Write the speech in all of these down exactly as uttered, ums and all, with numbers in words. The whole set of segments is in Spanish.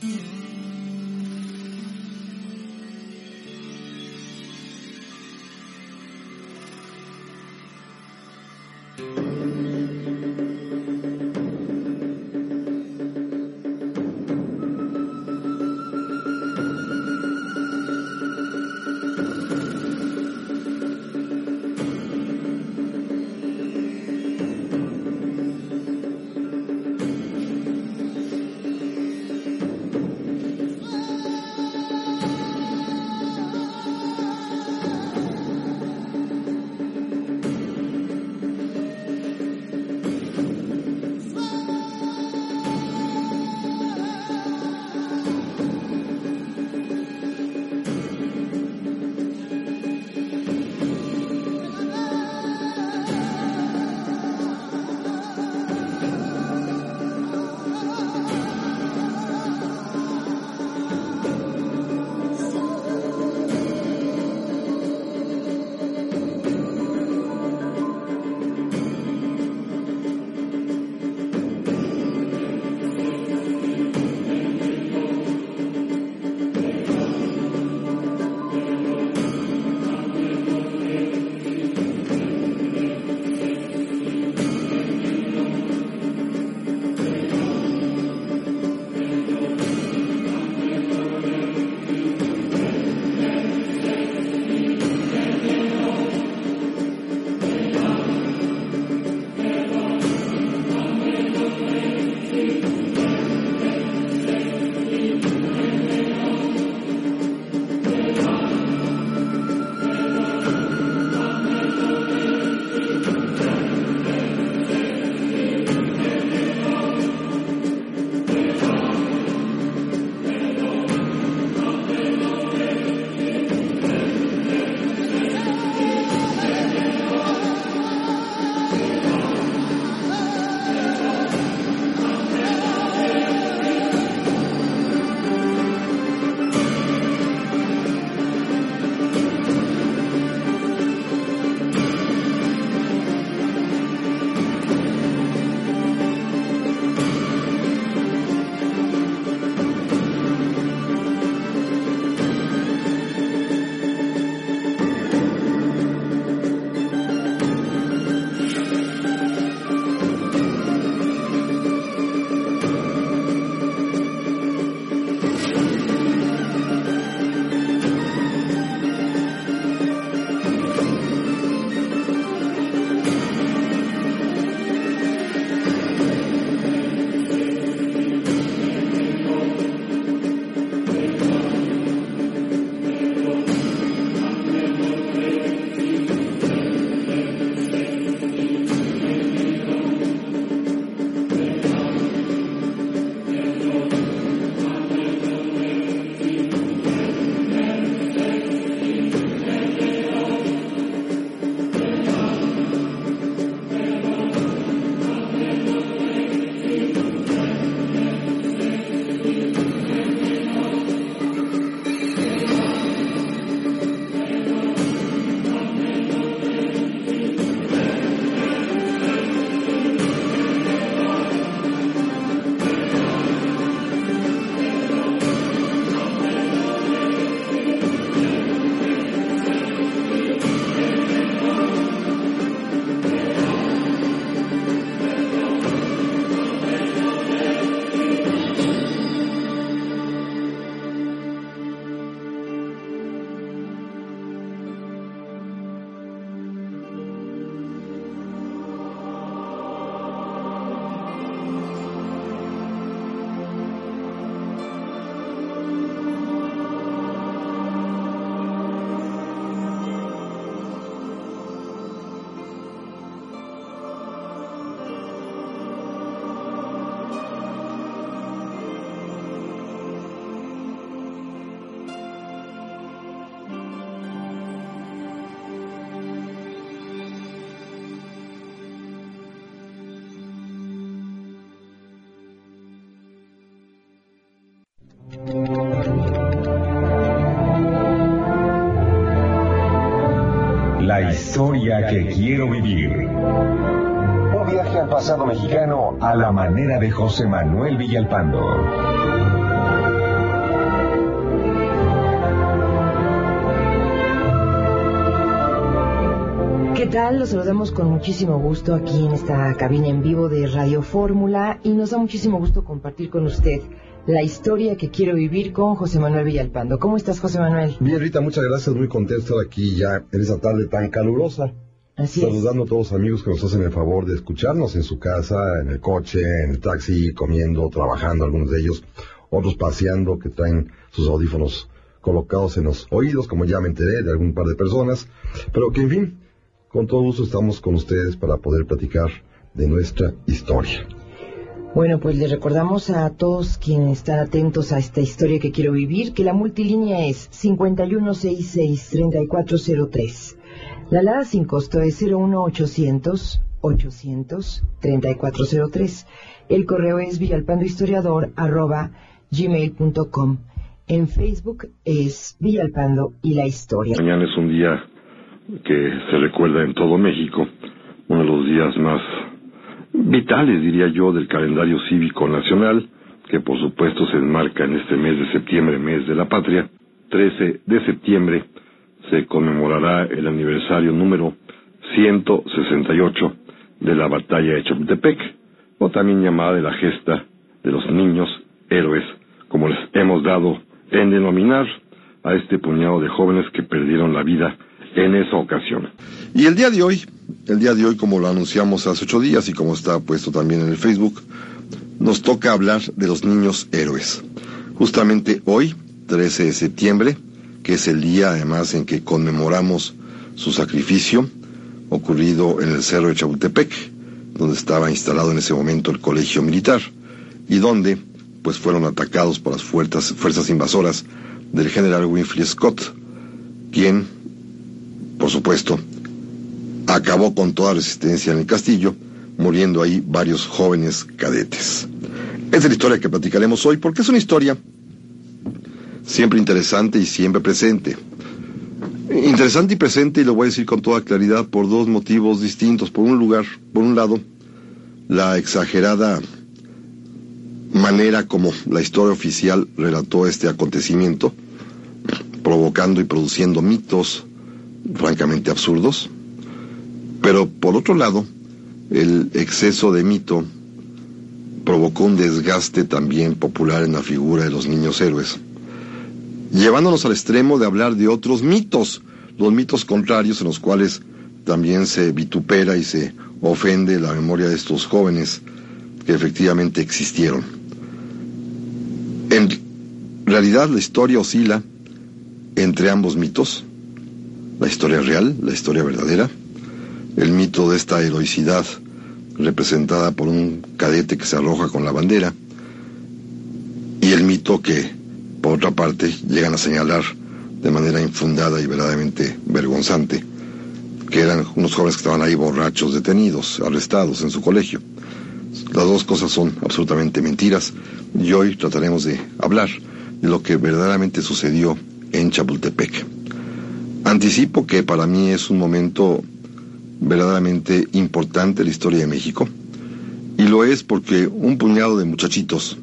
La historia que quiero vivir. Un viaje al pasado mexicano a la manera de José Manuel Villalpando. ¿Qué tal? Los saludamos con muchísimo gusto aquí en esta cabina en vivo de Radio Fórmula y nos da muchísimo gusto compartir con usted la historia que quiero vivir con José Manuel Villalpando. ¿Cómo estás, José Manuel? Bien, Rita, muchas gracias. Muy contento de estar aquí ya en esta tarde tan calurosa. Así Saludando es. a todos los amigos que nos hacen el favor de escucharnos en su casa, en el coche, en el taxi, comiendo, trabajando, algunos de ellos, otros paseando, que traen sus audífonos colocados en los oídos, como ya me enteré de algún par de personas, pero que en fin, con todo gusto estamos con ustedes para poder platicar de nuestra historia. Bueno, pues les recordamos a todos quienes están atentos a esta historia que quiero vivir, que la multilínea es cincuenta y uno sesenta y seis, treinta y cuatro cero tres. La alada sin costo es cero uno ochocientos, ochocientos, treinta y cuatro cero tres. El correo es villalpandohistoriador arroba gmail punto com. En Facebook es Villalpando y la historia. Mañana es un día que se recuerda en todo México, uno de los días más vitales, diría yo, del calendario cívico nacional, que por supuesto se enmarca en este mes de septiembre, mes de la patria. trece de septiembre se conmemorará el aniversario número ciento sesenta y ocho de la batalla de Chapultepec, o también llamada de la gesta de los niños héroes, como les hemos dado en denominar a este puñado de jóvenes que perdieron la vida en esa ocasión. Y el día de hoy, el día de hoy, como lo anunciamos hace ocho días y como está puesto también en el Facebook, nos toca hablar de los niños héroes. Justamente hoy, trece de septiembre, que es el día además en que conmemoramos su sacrificio ocurrido en el Cerro de Chapultepec, donde estaba instalado en ese momento el colegio militar y donde pues fueron atacados por las fuerzas, fuerzas invasoras del general Winfield Scott, quien, por supuesto, acabó con toda resistencia en el castillo, muriendo ahí varios jóvenes cadetes. Esa es la historia que platicaremos hoy, porque es una historia siempre interesante y siempre presente. Interesante y presente, y lo voy a decir con toda claridad, por dos motivos distintos. Por un lugar, por un lado, la exagerada manera como la historia oficial relató este acontecimiento, provocando y produciendo mitos francamente absurdos. Pero por otro lado, el exceso de mito provocó un desgaste también popular en la figura de los niños héroes, llevándonos al extremo de hablar de otros mitos, los mitos contrarios en los cuales también se vitupera y se ofende la memoria de estos jóvenes que efectivamente existieron. En realidad la historia oscila entre ambos mitos, la historia real, la historia verdadera, el mito de esta heroicidad representada por un cadete que se arroja con la bandera, y el mito que, por otra parte, llegan a señalar de manera infundada y verdaderamente vergonzante, que eran unos jóvenes que estaban ahí borrachos, detenidos, arrestados en su colegio. Las dos cosas son absolutamente mentiras, y hoy trataremos de hablar de lo que verdaderamente sucedió en Chapultepec. Anticipo que para mí es un momento verdaderamente importante en la historia de México, y lo es porque un puñado de muchachitos,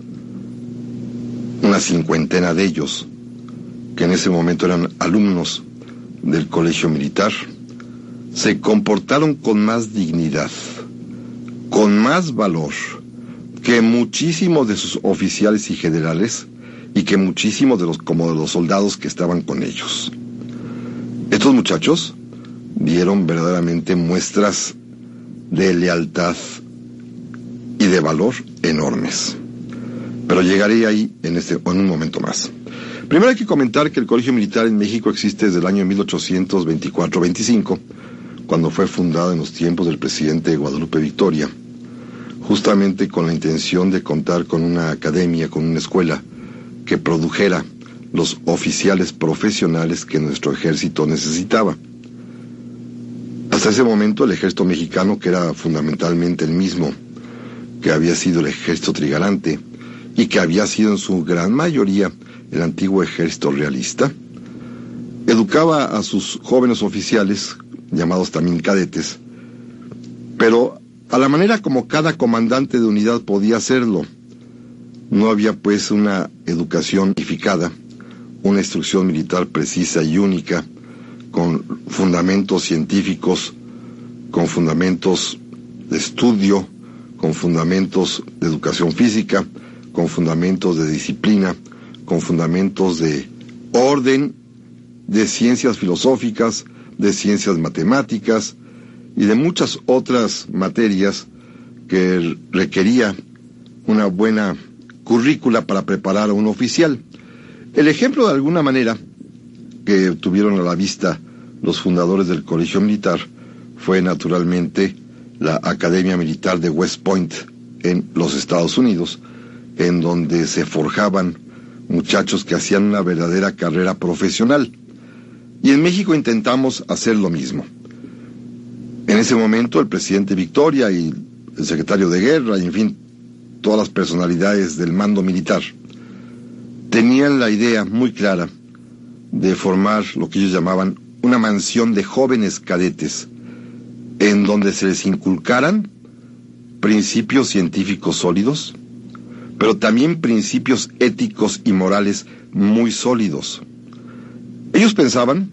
una cincuentena de ellos, que en ese momento eran alumnos del colegio militar, se comportaron con más dignidad, con más valor que muchísimos de sus oficiales y generales, y que muchísimos de los, como de los soldados que estaban con ellos. Estos muchachos dieron verdaderamente muestras de lealtad y de valor enormes. Pero llegaré ahí en, este, en un momento más. Primero hay que comentar que el Colegio Militar en México existe desde el año mil ochocientos veinticuatro veinticinco, cuando fue fundado en los tiempos del presidente Guadalupe Victoria, justamente con la intención de contar con una academia, con una escuela que produjera los oficiales profesionales que nuestro ejército necesitaba. Hasta ese momento el ejército mexicano, que era fundamentalmente el mismo que había sido el ejército trigarante y que había sido en su gran mayoría el antiguo ejército realista, educaba a sus jóvenes oficiales, llamados también cadetes, pero a la manera como cada comandante de unidad podía hacerlo. No había pues una educación unificada, una instrucción militar precisa y única con fundamentos científicos, con fundamentos de estudio, con fundamentos de educación física, con fundamentos de disciplina, con fundamentos de orden, de ciencias filosóficas, de ciencias matemáticas y de muchas otras materias que requería una buena currícula para preparar a un oficial. El ejemplo, de alguna manera, que tuvieron a la vista los fundadores del Colegio Militar fue naturalmente la Academia Militar de West Point en los Estados Unidos, en donde se forjaban muchachos que hacían una verdadera carrera profesional. Y en México intentamos hacer lo mismo. En ese momento el presidente Victoria y el secretario de Guerra, y en fin, todas las personalidades del mando militar, tenían la idea muy clara de formar lo que ellos llamaban una mansión de jóvenes cadetes, en donde se les inculcaran principios científicos sólidos, pero también principios éticos y morales muy sólidos. Ellos pensaban,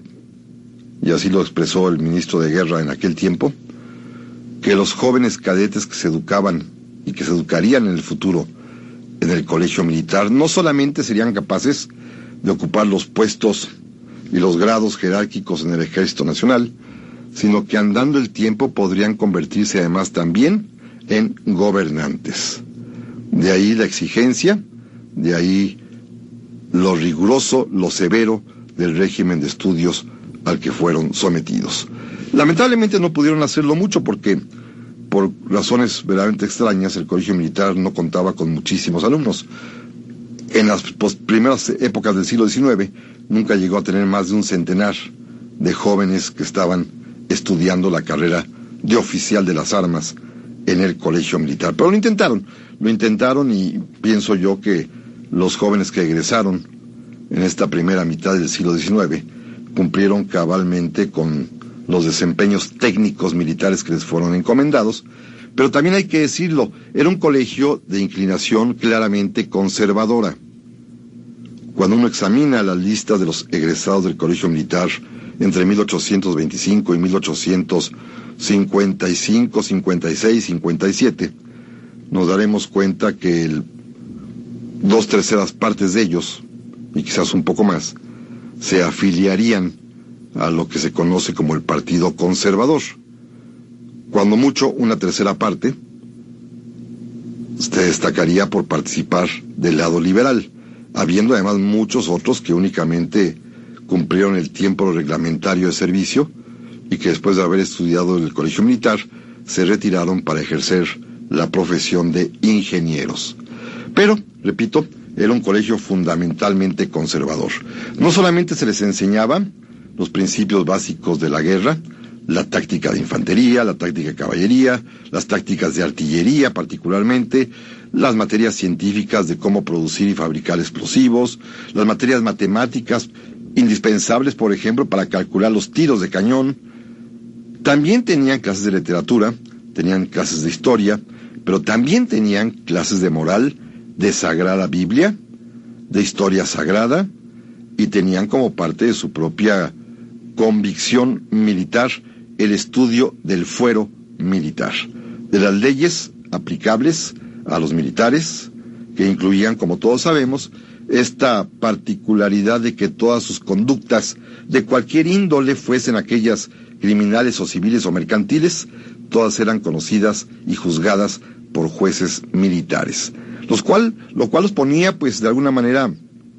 y así lo expresó el ministro de Guerra en aquel tiempo, que los jóvenes cadetes que se educaban y que se educarían en el futuro en el colegio militar no solamente serían capaces de ocupar los puestos y los grados jerárquicos en el Ejército Nacional, sino que andando el tiempo podrían convertirse además también en gobernantes. De ahí la exigencia, de ahí lo riguroso, lo severo del régimen de estudios al que fueron sometidos. Lamentablemente no pudieron hacerlo mucho porque, por razones verdaderamente extrañas, el colegio militar no contaba con muchísimos alumnos. En las primeras épocas del siglo diecinueve nunca llegó a tener más de un centenar de jóvenes que estaban estudiando la carrera de oficial de las armas en el colegio militar. Pero lo intentaron, lo intentaron y pienso yo que los jóvenes que egresaron en esta primera mitad del siglo diecinueve cumplieron cabalmente con los desempeños técnicos militares que les fueron encomendados, pero también hay que decirlo, era un colegio de inclinación claramente conservadora. Cuando uno examina las listas de los egresados del colegio militar entre mil ochocientos veinticinco y mil ochocientos cincuenta y cinco, cincuenta y seis, cincuenta y siete, nos daremos cuenta que el, dos terceras partes de ellos, y quizás un poco más, se afiliarían a lo que se conoce como el Partido Conservador. Cuando mucho, una tercera parte se destacaría por participar del lado liberal, habiendo además muchos otros que únicamente cumplieron el tiempo reglamentario de servicio y que después de haber estudiado en el colegio militar se retiraron para ejercer la profesión de ingenieros. Pero, repito, era un colegio fundamentalmente conservador. No solamente se les enseñaban los principios básicos de la guerra, la táctica de infantería, la táctica de caballería, las tácticas de artillería particularmente, las materias científicas de cómo producir y fabricar explosivos, las materias matemáticas indispensables, por ejemplo, para calcular los tiros de cañón. También tenían clases de literatura, tenían clases de historia, pero también tenían clases de moral, de Sagrada Biblia, de historia sagrada, y tenían como parte de su propia convicción militar el estudio del fuero militar, de las leyes aplicables a los militares, que incluían, como todos sabemos, esta particularidad de que todas sus conductas de cualquier índole, fuesen aquellas criminales o civiles o mercantiles, todas eran conocidas y juzgadas por jueces militares, los cual, lo cual los ponía, pues, de alguna manera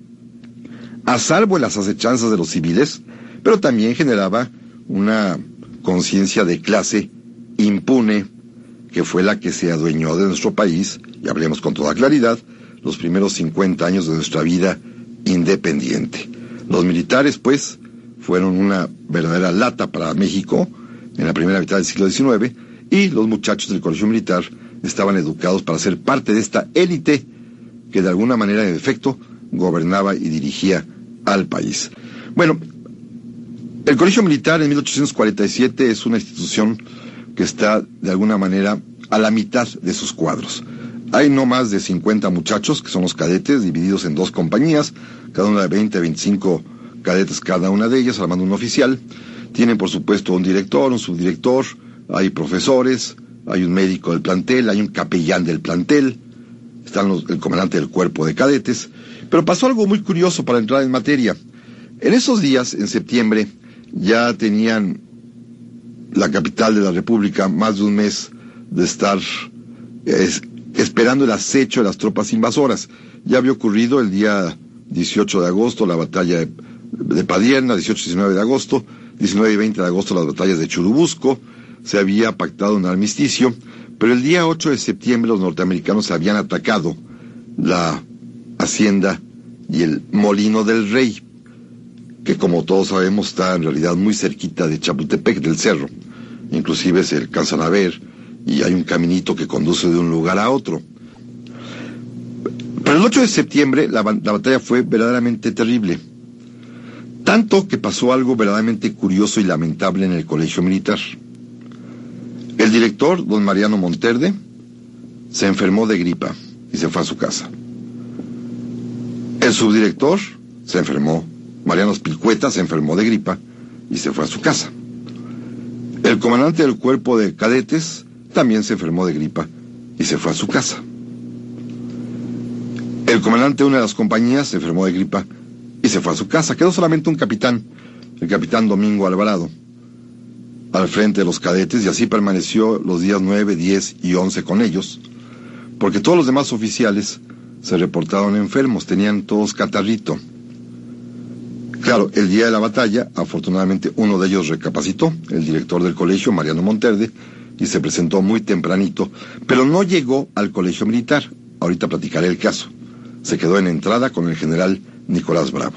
a salvo de las acechanzas de los civiles, pero también generaba una conciencia de clase impune, que fue la que se adueñó de nuestro país, y hablemos con toda claridad, los primeros cincuenta años de nuestra vida independiente. Los militares, pues, fueron una verdadera lata para México en la primera mitad del siglo diecinueve, y los muchachos del colegio militar estaban educados para ser parte de esta élite que de alguna manera, en efecto, gobernaba y dirigía al país. Bueno, el colegio militar en mil ochocientos cuarenta y siete es una institución que está de alguna manera a la mitad de sus cuadros. Hay no más de cincuenta muchachos, que son los cadetes, divididos en dos compañías, cada una de veinte a veinticinco cadetes cada una de ellas, al mando de un oficial. Tienen, por supuesto, un director, un subdirector, hay profesores, hay un médico del plantel, hay un capellán del plantel, están los, el comandante del cuerpo de cadetes. Pero pasó algo muy curioso para entrar en materia. En esos días, en septiembre, ya tenían la capital de la República más de un mes de estar es, esperando el acecho de las tropas invasoras. Ya había ocurrido el día dieciocho de agosto la batalla de, de Padierna, dieciocho y diecinueve de agosto, diecinueve y veinte de agosto las batallas de Churubusco, se había pactado un armisticio, pero el día ocho de septiembre los norteamericanos habían atacado la hacienda y el Molino del Rey, que como todos sabemos está en realidad muy cerquita de Chapultepec, del cerro. Inclusive se alcanzan a ver y hay un caminito que conduce de un lugar a otro. Pero el ocho de septiembre la, la batalla fue verdaderamente terrible. Tanto que pasó algo verdaderamente curioso y lamentable en el colegio militar. El director, don Mariano Monterde, se enfermó de gripa y se fue a su casa. El subdirector se enfermó, Mariano Spilcueta se enfermó de gripa y se fue a su casa. El comandante del cuerpo de cadetes también se enfermó de gripa y se fue a su casa. El comandante de una de las compañías se enfermó de gripa y se fue a su casa. Quedó solamente un capitán, el capitán Domingo Alvarado, al frente de los cadetes, y así permaneció los días nueve, diez y once con ellos, porque todos los demás oficiales se reportaron enfermos, tenían todos catarrito. Claro, el día de la batalla, afortunadamente uno de ellos recapacitó, el director del colegio, Mariano Monterde, y se presentó muy tempranito, pero no llegó al colegio militar. Ahorita platicaré el caso. Se quedó en entrada con el general Nicolás Bravo.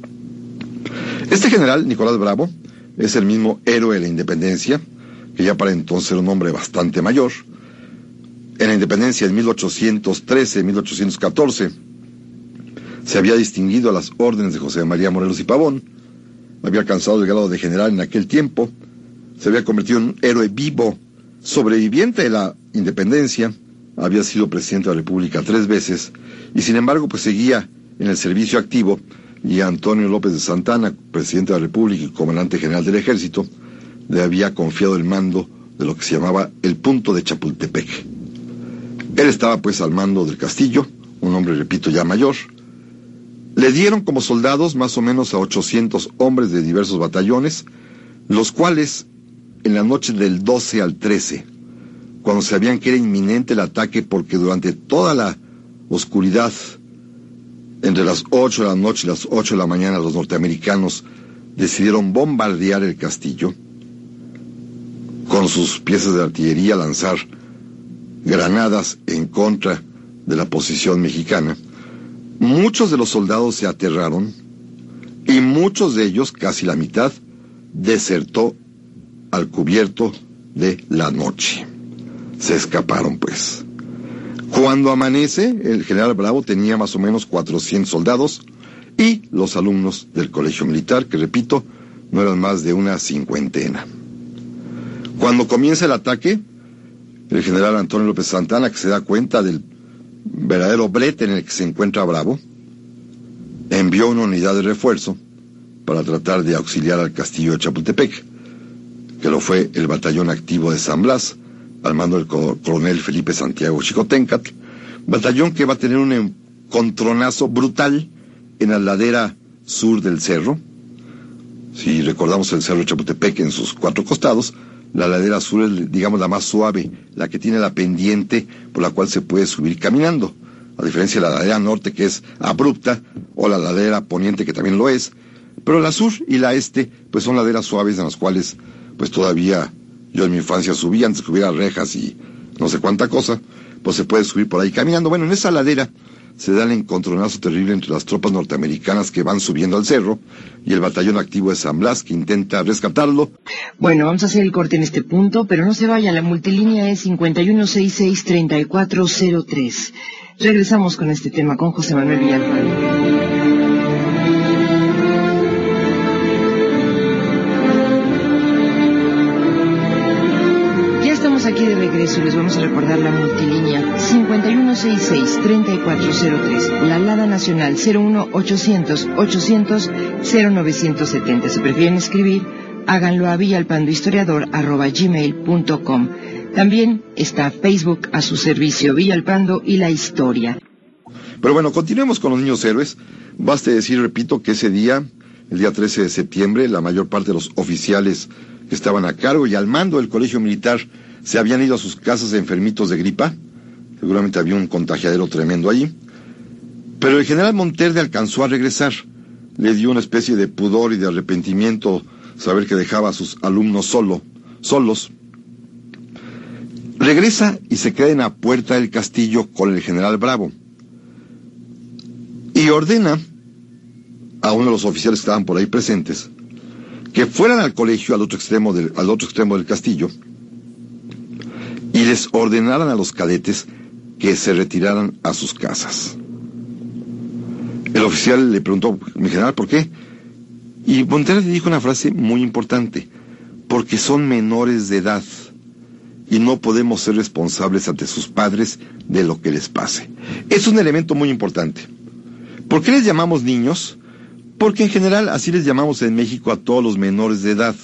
Este general, Nicolás Bravo, es el mismo héroe de la independencia, que ya para entonces era un hombre bastante mayor. En la independencia en mil ochocientos trece, mil ochocientos catorce, se había distinguido a las órdenes de José María Morelos y Pavón, había alcanzado el grado de general en aquel tiempo, se había convertido en un héroe vivo, sobreviviente de la independencia, había sido presidente de la República tres veces, y sin embargo pues seguía en el servicio activo, y Antonio López de Santana, presidente de la República y comandante general del Ejército, le había confiado el mando de lo que se llamaba el punto de Chapultepec. Él estaba pues al mando del castillo, un hombre, repito, ya mayor. Le dieron como soldados más o menos a ochocientos hombres de diversos batallones, los cuales en la noche del doce al trece, cuando sabían que era inminente el ataque, porque durante toda la oscuridad, entre las ocho de la noche y las ocho de la mañana, los norteamericanos decidieron bombardear el castillo, con sus piezas de artillería lanzar granadas en contra de la posición mexicana. Muchos de los soldados se aterraron y muchos de ellos, casi la mitad, desertó al cubierto de la noche. Se escaparon pues. Cuando amanece, el general Bravo tenía más o menos cuatrocientos soldados y los alumnos del colegio militar, que repito, no eran más de una cincuentena. Cuando comienza el ataque, el general Antonio López Santana, que se da cuenta del verdadero brete en el que se encuentra Bravo, envió una unidad de refuerzo para tratar de auxiliar al castillo de Chapultepec, que lo fue el batallón activo de San Blas, al mando del coronel Felipe Santiago Xicoténcatl, batallón que va a tener un encontronazo brutal en la ladera sur del cerro. Si recordamos el cerro de Chapultepec en sus cuatro costados, la ladera sur es, digamos, la más suave, la que tiene la pendiente por la cual se puede subir caminando, a diferencia de la ladera norte, que es abrupta, o la ladera poniente, que también lo es. Pero la sur y la este pues son laderas suaves en las cuales pues todavía yo en mi infancia subía, antes que hubiera rejas y no sé cuánta cosa, pues se puede subir por ahí caminando. Bueno, en esa ladera se da el encontronazo terrible entre las tropas norteamericanas que van subiendo al cerro y el batallón activo de San Blas, que intenta rescatarlo. Bueno, vamos a hacer el corte en este punto, pero no se vayan, la multilínea es cincuenta y uno sesenta y seis, treinta y cuatro cero tres. Regresamos con este tema con José Manuel Villalpando. estamos aquí de regreso. Les vamos a recordar la multilínea cincuenta y uno sesenta y seis, treinta y cuatro cero tres, la alada nacional cero uno ochocientos, ochocientos, cero novecientos setenta. Si prefieren escribir, háganlo a villalpandohistoriador arroba gmail punto com. También está Facebook a su servicio, Villalpando y la historia. Pero bueno, continuemos con los niños héroes. Baste decir, repito, que ese día, el día trece de septiembre, la mayor parte de los oficiales que estaban a cargo y al mando del colegio militar se habían ido a sus casas enfermitos de gripa. Seguramente había un contagiadero tremendo allí. Pero el general Monterde alcanzó a regresar. Le dio una especie de pudor y de arrepentimiento saber que dejaba a sus alumnos solo, solos. Regresa y se queda en la puerta del castillo con el general Bravo. Y ordena a uno de los oficiales que estaban por ahí presentes que fueran al colegio al otro extremo del, al otro extremo del castillo y les ordenaran a los cadetes que se retiraran a sus casas. El oficial le preguntó, mi general, ¿por qué? Y Monterde dijo una frase muy importante: porque son menores de edad y no podemos ser responsables ante sus padres de lo que les pase. Es un elemento muy importante. ¿Por qué les llamamos niños? Porque en general así les llamamos en México a todos los menores de edad.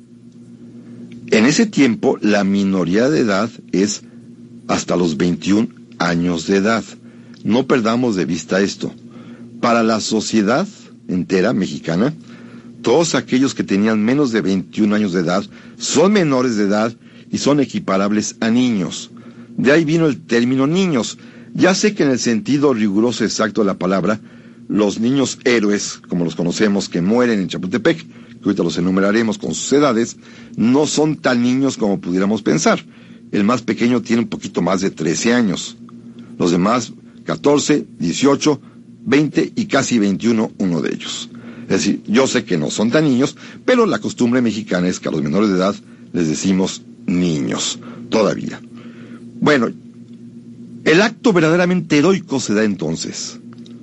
En ese tiempo la minoría de edad es hasta los veintiún años de edad. No perdamos de vista esto. Para la sociedad entera mexicana, todos aquellos que tenían menos de veintiún años de edad son menores de edad y son equiparables a niños. De ahí vino el término niños. Ya sé que en el sentido riguroso exacto de la palabra, los niños héroes, como los conocemos, que mueren en Chapultepec, que ahorita los enumeraremos con sus edades, no son tan niños como pudiéramos pensar. El más pequeño tiene un poquito más de trece años. Los demás, catorce, dieciocho, veinte y casi veintiuno, uno de ellos. Es decir, yo sé que no son tan niños, pero la costumbre mexicana es que a los menores de edad les decimos niños, todavía. Bueno, el acto verdaderamente heroico se da entonces.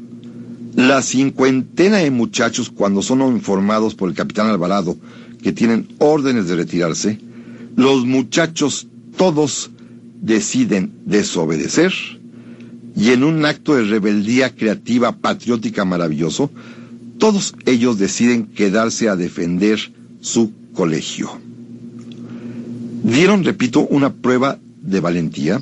La cincuentena de muchachos, cuando son informados por el capitán Alvarado que tienen órdenes de retirarse, los muchachos todos deciden desobedecer y en un acto de rebeldía creativa, patriótica, maravilloso, todos ellos deciden quedarse a defender su colegio. Dieron, repito, una prueba de valentía,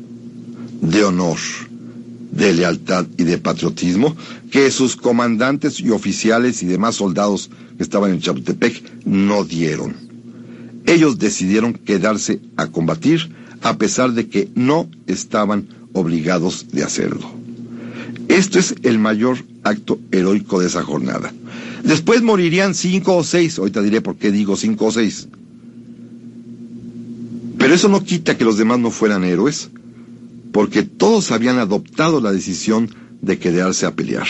de honor, de lealtad y de patriotismo que sus comandantes y oficiales y demás soldados que estaban en Chapultepec no dieron. Ellos decidieron quedarse a combatir a pesar de que no estaban obligados de hacerlo. Esto es el mayor acto heroico de esa jornada. Después morirían cinco o seis, ahorita diré por qué digo cinco o seis. Pero eso no quita que los demás no fueran héroes, porque todos habían adoptado la decisión de quedarse a pelear.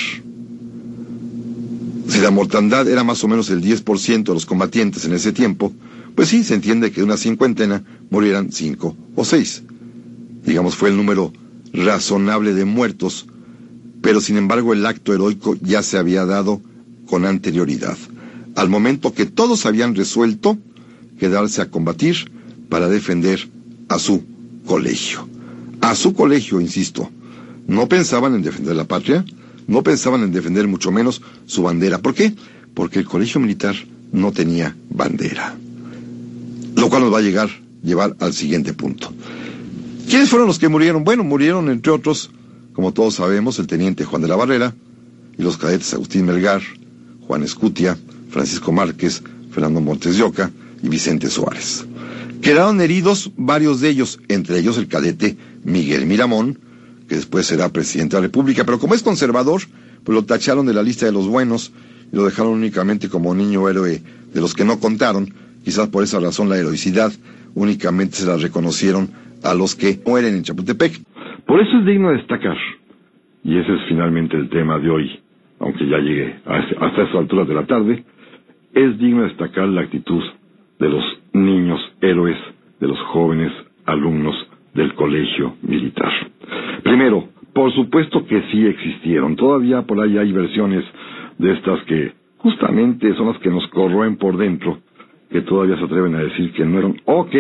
Si la mortandad era más o menos el diez por ciento de los combatientes en ese tiempo, pues sí, se entiende que de una cincuentena murieran cinco o seis. Digamos, fue el número razonable de muertos, pero sin embargo el acto heroico ya se había dado con anterioridad, al momento que todos habían resuelto quedarse a combatir para defender a su colegio. A su colegio, insisto. No pensaban en defender la patria, no pensaban en defender mucho menos su bandera. ¿Por qué? Porque el colegio militar no tenía bandera. Lo cual nos va a llegar, llevar al siguiente punto. ¿Quiénes fueron los que murieron? Bueno, murieron entre otros, como todos sabemos, el teniente Juan de la Barrera y los cadetes Agustín Melgar, Juan Escutia, Francisco Márquez, Fernando Montes de Oca y Vicente Suárez. Quedaron heridos varios de ellos, entre ellos el cadete Miguel Miramón, que después será presidente de la República, pero como es conservador, pues lo tacharon de la lista de los buenos y lo dejaron únicamente como niño héroe de los que no contaron. Quizás por esa razón la heroicidad únicamente se la reconocieron a los que mueren en Chapultepec. Por eso es digno destacar, y ese es finalmente el tema de hoy, aunque ya llegue hasta estas alturas de la tarde, es digno destacar la actitud de los niños héroes, de los jóvenes alumnos del colegio militar. Primero, por supuesto que sí existieron. Todavía por ahí hay versiones de estas que justamente son las que nos corroen por dentro, que todavía se atreven a decir que no eran, o que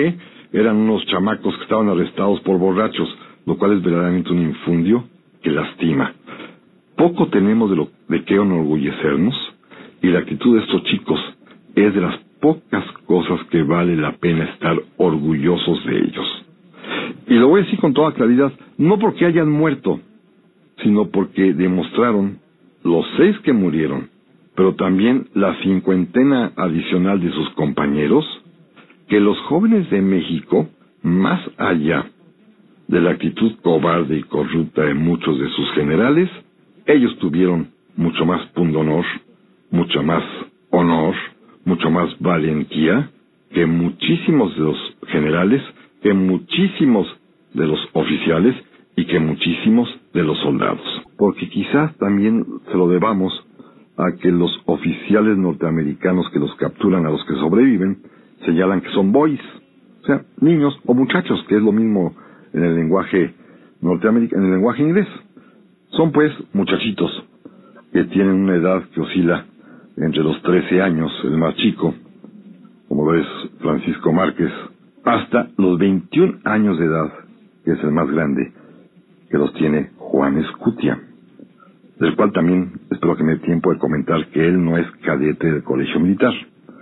eran unos chamacos que estaban arrestados por borrachos, lo cual es verdaderamente un infundio que lastima. Poco tenemos de, lo, de qué enorgullecernos, y la actitud de estos chicos es de las pocas cosas que vale la pena estar orgullosos de ellos. Y lo voy a decir con toda claridad, no porque hayan muerto, sino porque demostraron, los seis que murieron, pero también la cincuentena adicional de sus compañeros, que los jóvenes de México, más allá de la actitud cobarde y corrupta de muchos de sus generales, ellos tuvieron mucho más pundonor, mucho más honor, mucho más valentía que muchísimos de los generales, que muchísimos de los oficiales y que muchísimos de los soldados. Porque quizás también se lo debamos a que los oficiales norteamericanos que los capturan, a los que sobreviven, señalan que son boys, o sea, niños o muchachos, que es lo mismo en el lenguaje norteamericano, en el lenguaje inglés. Son pues muchachitos que tienen una edad que oscila entre los trece años, el más chico, como ves Francisco Márquez, hasta los veintiún años de edad, que es el más grande, que los tiene Juan Escutia, del cual también espero que me dé tiempo de comentar que él no es cadete del Colegio Militar.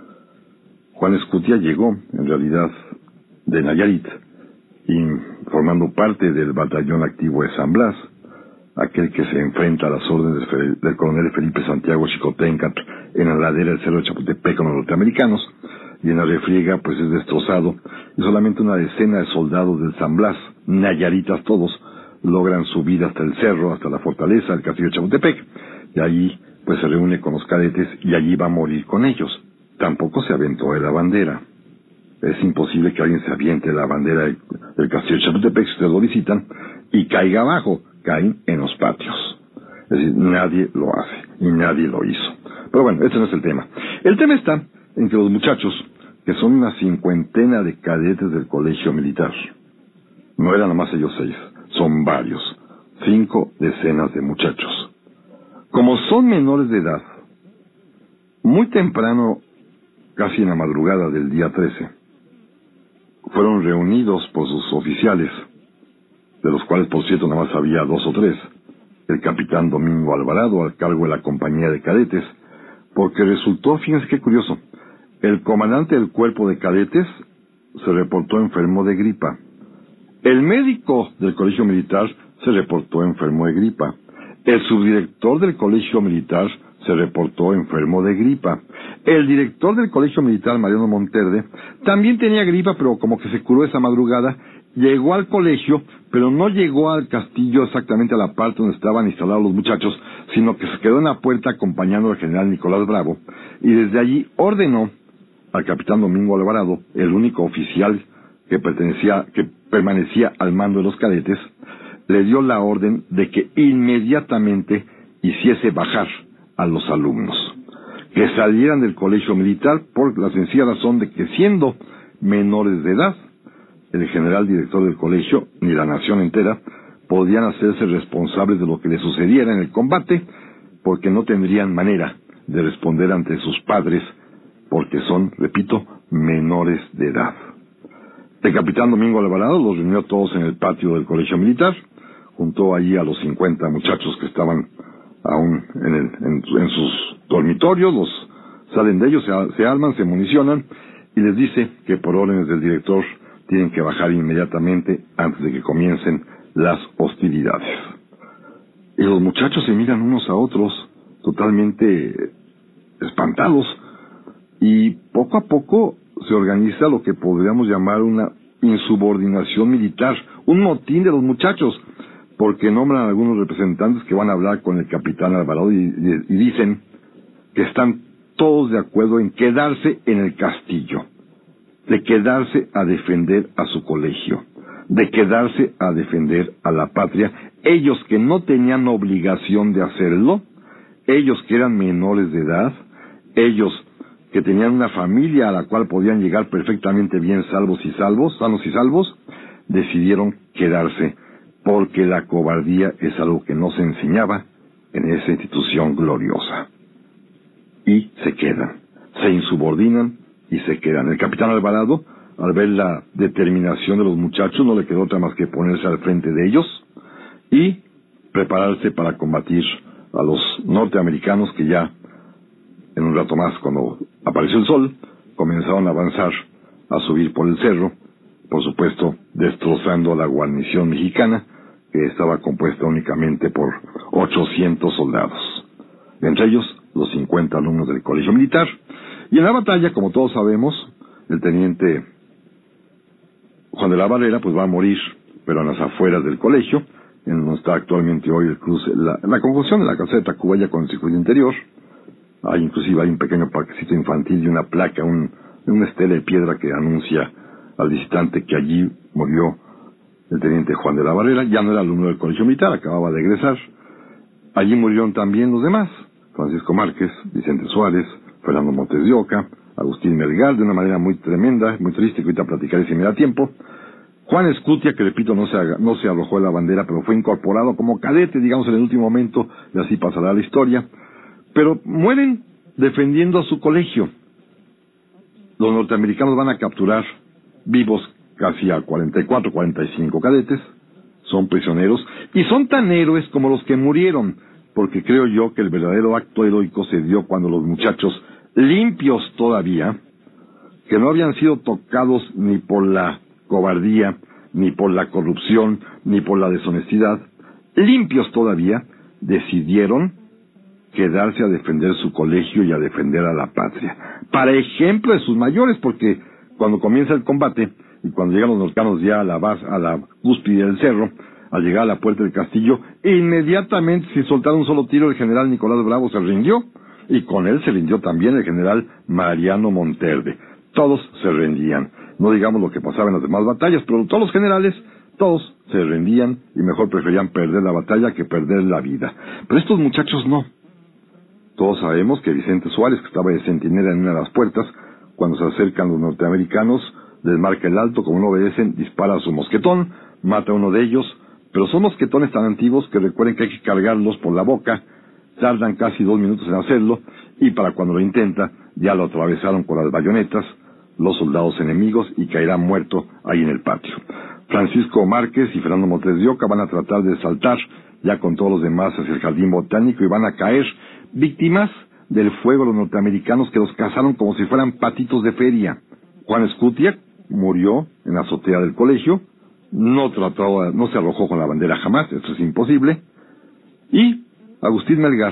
Juan Escutia llegó, en realidad, de Nayarit, y formando parte del batallón activo de San Blas, aquel que se enfrenta a las órdenes del, del coronel Felipe Santiago Xicoténcatl en la ladera del Cerro de Chapultepec con los norteamericanos, y en la refriega pues es destrozado, y solamente una decena de soldados del San Blas, nayaritas todos, logran subir hasta el cerro, hasta la fortaleza, el castillo de Chapultepec, y allí pues se reúne con los cadetes y allí va a morir con ellos. Tampoco se aventó de la bandera. Es imposible que alguien se aviente de la bandera del, del castillo de Chapultepec, si ustedes lo visitan, y caiga abajo, caen en los patios. Es decir, nadie lo hace, y nadie lo hizo. Pero bueno, ese no es el tema. El tema está en que los muchachos, que son una cincuentena de cadetes del Colegio Militar, no eran nomás ellos seis, son varios, cinco decenas de muchachos. Como son menores de edad, muy temprano, casi en la madrugada del día trece, fueron reunidos por sus oficiales, de los cuales por cierto nada más había dos o tres, el capitán Domingo Alvarado al cargo de la compañía de cadetes, porque resultó, fíjense qué curioso, el comandante del cuerpo de cadetes se reportó enfermo de gripa. El médico del Colegio Militar se reportó enfermo de gripa. El subdirector del Colegio Militar se reportó enfermo de gripa. El director del Colegio Militar, Mariano Monterde, también tenía gripa, pero como que se curó esa madrugada, llegó al colegio, pero no llegó al castillo exactamente a la parte donde estaban instalados los muchachos, sino que se quedó en la puerta acompañando al general Nicolás Bravo, y desde allí ordenó al capitán Domingo Alvarado, el único oficial que pertenecía, que permanecía al mando de los cadetes, le dio la orden de que inmediatamente hiciese bajar a los alumnos, que salieran del colegio militar por la sencilla razón de que siendo menores de edad, el general director del colegio, ni la nación entera, podían hacerse responsables de lo que les sucediera en el combate, porque no tendrían manera de responder ante sus padres, porque son, repito, menores de edad. El capitán Domingo Alvarado los reunió todos en el patio del colegio militar, juntó allí a los cincuenta muchachos que estaban aún en, el, en, en sus dormitorios, los salen de ellos, se, se arman, se municionan, y les dice que por órdenes del director tienen que bajar inmediatamente antes de que comiencen las hostilidades. Y los muchachos se miran unos a otros totalmente espantados, y poco a poco se organiza lo que podríamos llamar una insubordinación militar, un motín de los muchachos, porque nombran a algunos representantes que van a hablar con el capitán Alvarado y, y, y dicen que están todos de acuerdo en quedarse en el castillo, de quedarse a defender a su colegio, de quedarse a defender a la patria, ellos que no tenían obligación de hacerlo, ellos que eran menores de edad, ellos que tenían una familia a la cual podían llegar perfectamente bien salvos y salvos, sanos y salvos, decidieron quedarse, porque la cobardía es algo que no se enseñaba en esa institución gloriosa. Y se quedan, se insubordinan y se quedan. El capitán Alvarado al ver la determinación de los muchachos, no le quedó otra más que ponerse al frente de ellos y prepararse para combatir a los norteamericanos que ya, en un rato más, cuando apareció el sol, comenzaron a avanzar, a subir por el cerro, por supuesto, destrozando a la guarnición mexicana, que estaba compuesta únicamente por ochocientos soldados, entre ellos los cincuenta alumnos del colegio militar. Y en la batalla, como todos sabemos, el teniente Juan de la Barrera pues va a morir, pero en las afueras del colegio, en donde está actualmente hoy el cruce, la, la conjunción de la calzada de Tacubaya con el circuito interior. Hay inclusive hay un pequeño parquecito infantil y una placa, un, una estela de piedra que anuncia al visitante que allí murió el teniente Juan de la Barrera. Ya no era alumno del colegio militar, acababa de egresar. Allí murieron también los demás: Francisco Márquez, Vicente Suárez, Fernando Montes de Oca, Agustín Melgar, de una manera muy tremenda, muy triste, que ahorita platicaré si me da tiempo. Juan Escutia, que repito, no se, no se arrojó de la bandera, pero fue incorporado como cadete, digamos, en el último momento, y así pasará la historia. Pero mueren defendiendo a su colegio. Los norteamericanos van a capturar vivos casi a cuarenta y cuatro, cuarenta y cinco cadetes, son prisioneros, y son tan héroes como los que murieron, porque creo yo que el verdadero acto heroico se dio cuando los muchachos, limpios todavía, que no habían sido tocados ni por la cobardía, ni por la corrupción, ni por la deshonestidad, limpios todavía, decidieron quedarse a defender su colegio y a defender a la patria, para ejemplo de sus mayores, porque cuando comienza el combate, y cuando llegan los norteamericanos ya a la base, a la cúspide del cerro, al llegar a la puerta del castillo, inmediatamente, sin soltar un solo tiro, el general Nicolás Bravo se rindió, y con él se rindió también el general Mariano Monterde. Todos se rendían. No digamos lo que pasaba en las demás batallas, pero todos los generales, todos se rendían y mejor preferían perder la batalla que perder la vida. Pero estos muchachos no. Todos sabemos que Vicente Suárez, que estaba de centinela en una de las puertas, cuando se acercan los norteamericanos, les marca el alto, como no obedecen, dispara a su mosquetón, mata a uno de ellos, pero son mosquetones tan antiguos que recuerden que hay que cargarlos por la boca, tardan casi dos minutos en hacerlo, y para cuando lo intenta, ya lo atravesaron con las bayonetas los soldados enemigos y caerá muerto ahí en el patio. Francisco Márquez y Fernando Montes de Oca van a tratar de saltar ya con todos los demás hacia el jardín botánico y van a caer víctimas del fuego de los norteamericanos, que los cazaron como si fueran patitos de feria. Juan Escutia murió en la azotea del colegio, no trató, no se arrojó con la bandera jamás, esto es imposible, y Agustín Melgar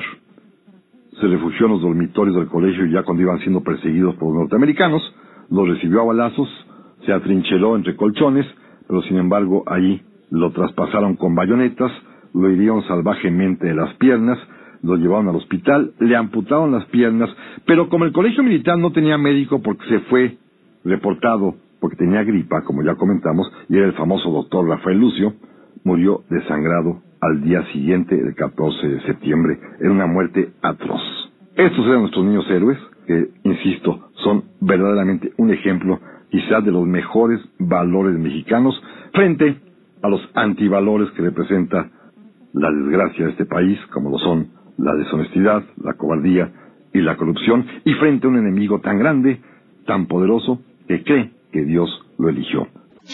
se refugió en los dormitorios del colegio ya cuando iban siendo perseguidos por los norteamericanos, los recibió a balazos, se atrincheró entre colchones, pero sin embargo ahí lo traspasaron con bayonetas, lo hirieron salvajemente de las piernas, lo llevaron al hospital, le amputaron las piernas, pero como el colegio militar no tenía médico porque se fue reportado porque tenía gripa, como ya comentamos, y era el famoso doctor Rafael Lucio, murió desangrado al día siguiente, el catorce de septiembre, en una muerte atroz. Estos eran nuestros niños héroes, que, insisto, son verdaderamente un ejemplo, quizás de los mejores valores mexicanos, frente a los antivalores que representa la desgracia de este país, como lo son la deshonestidad, la cobardía y la corrupción, y frente a un enemigo tan grande, tan poderoso, que cree que Dios lo eligió.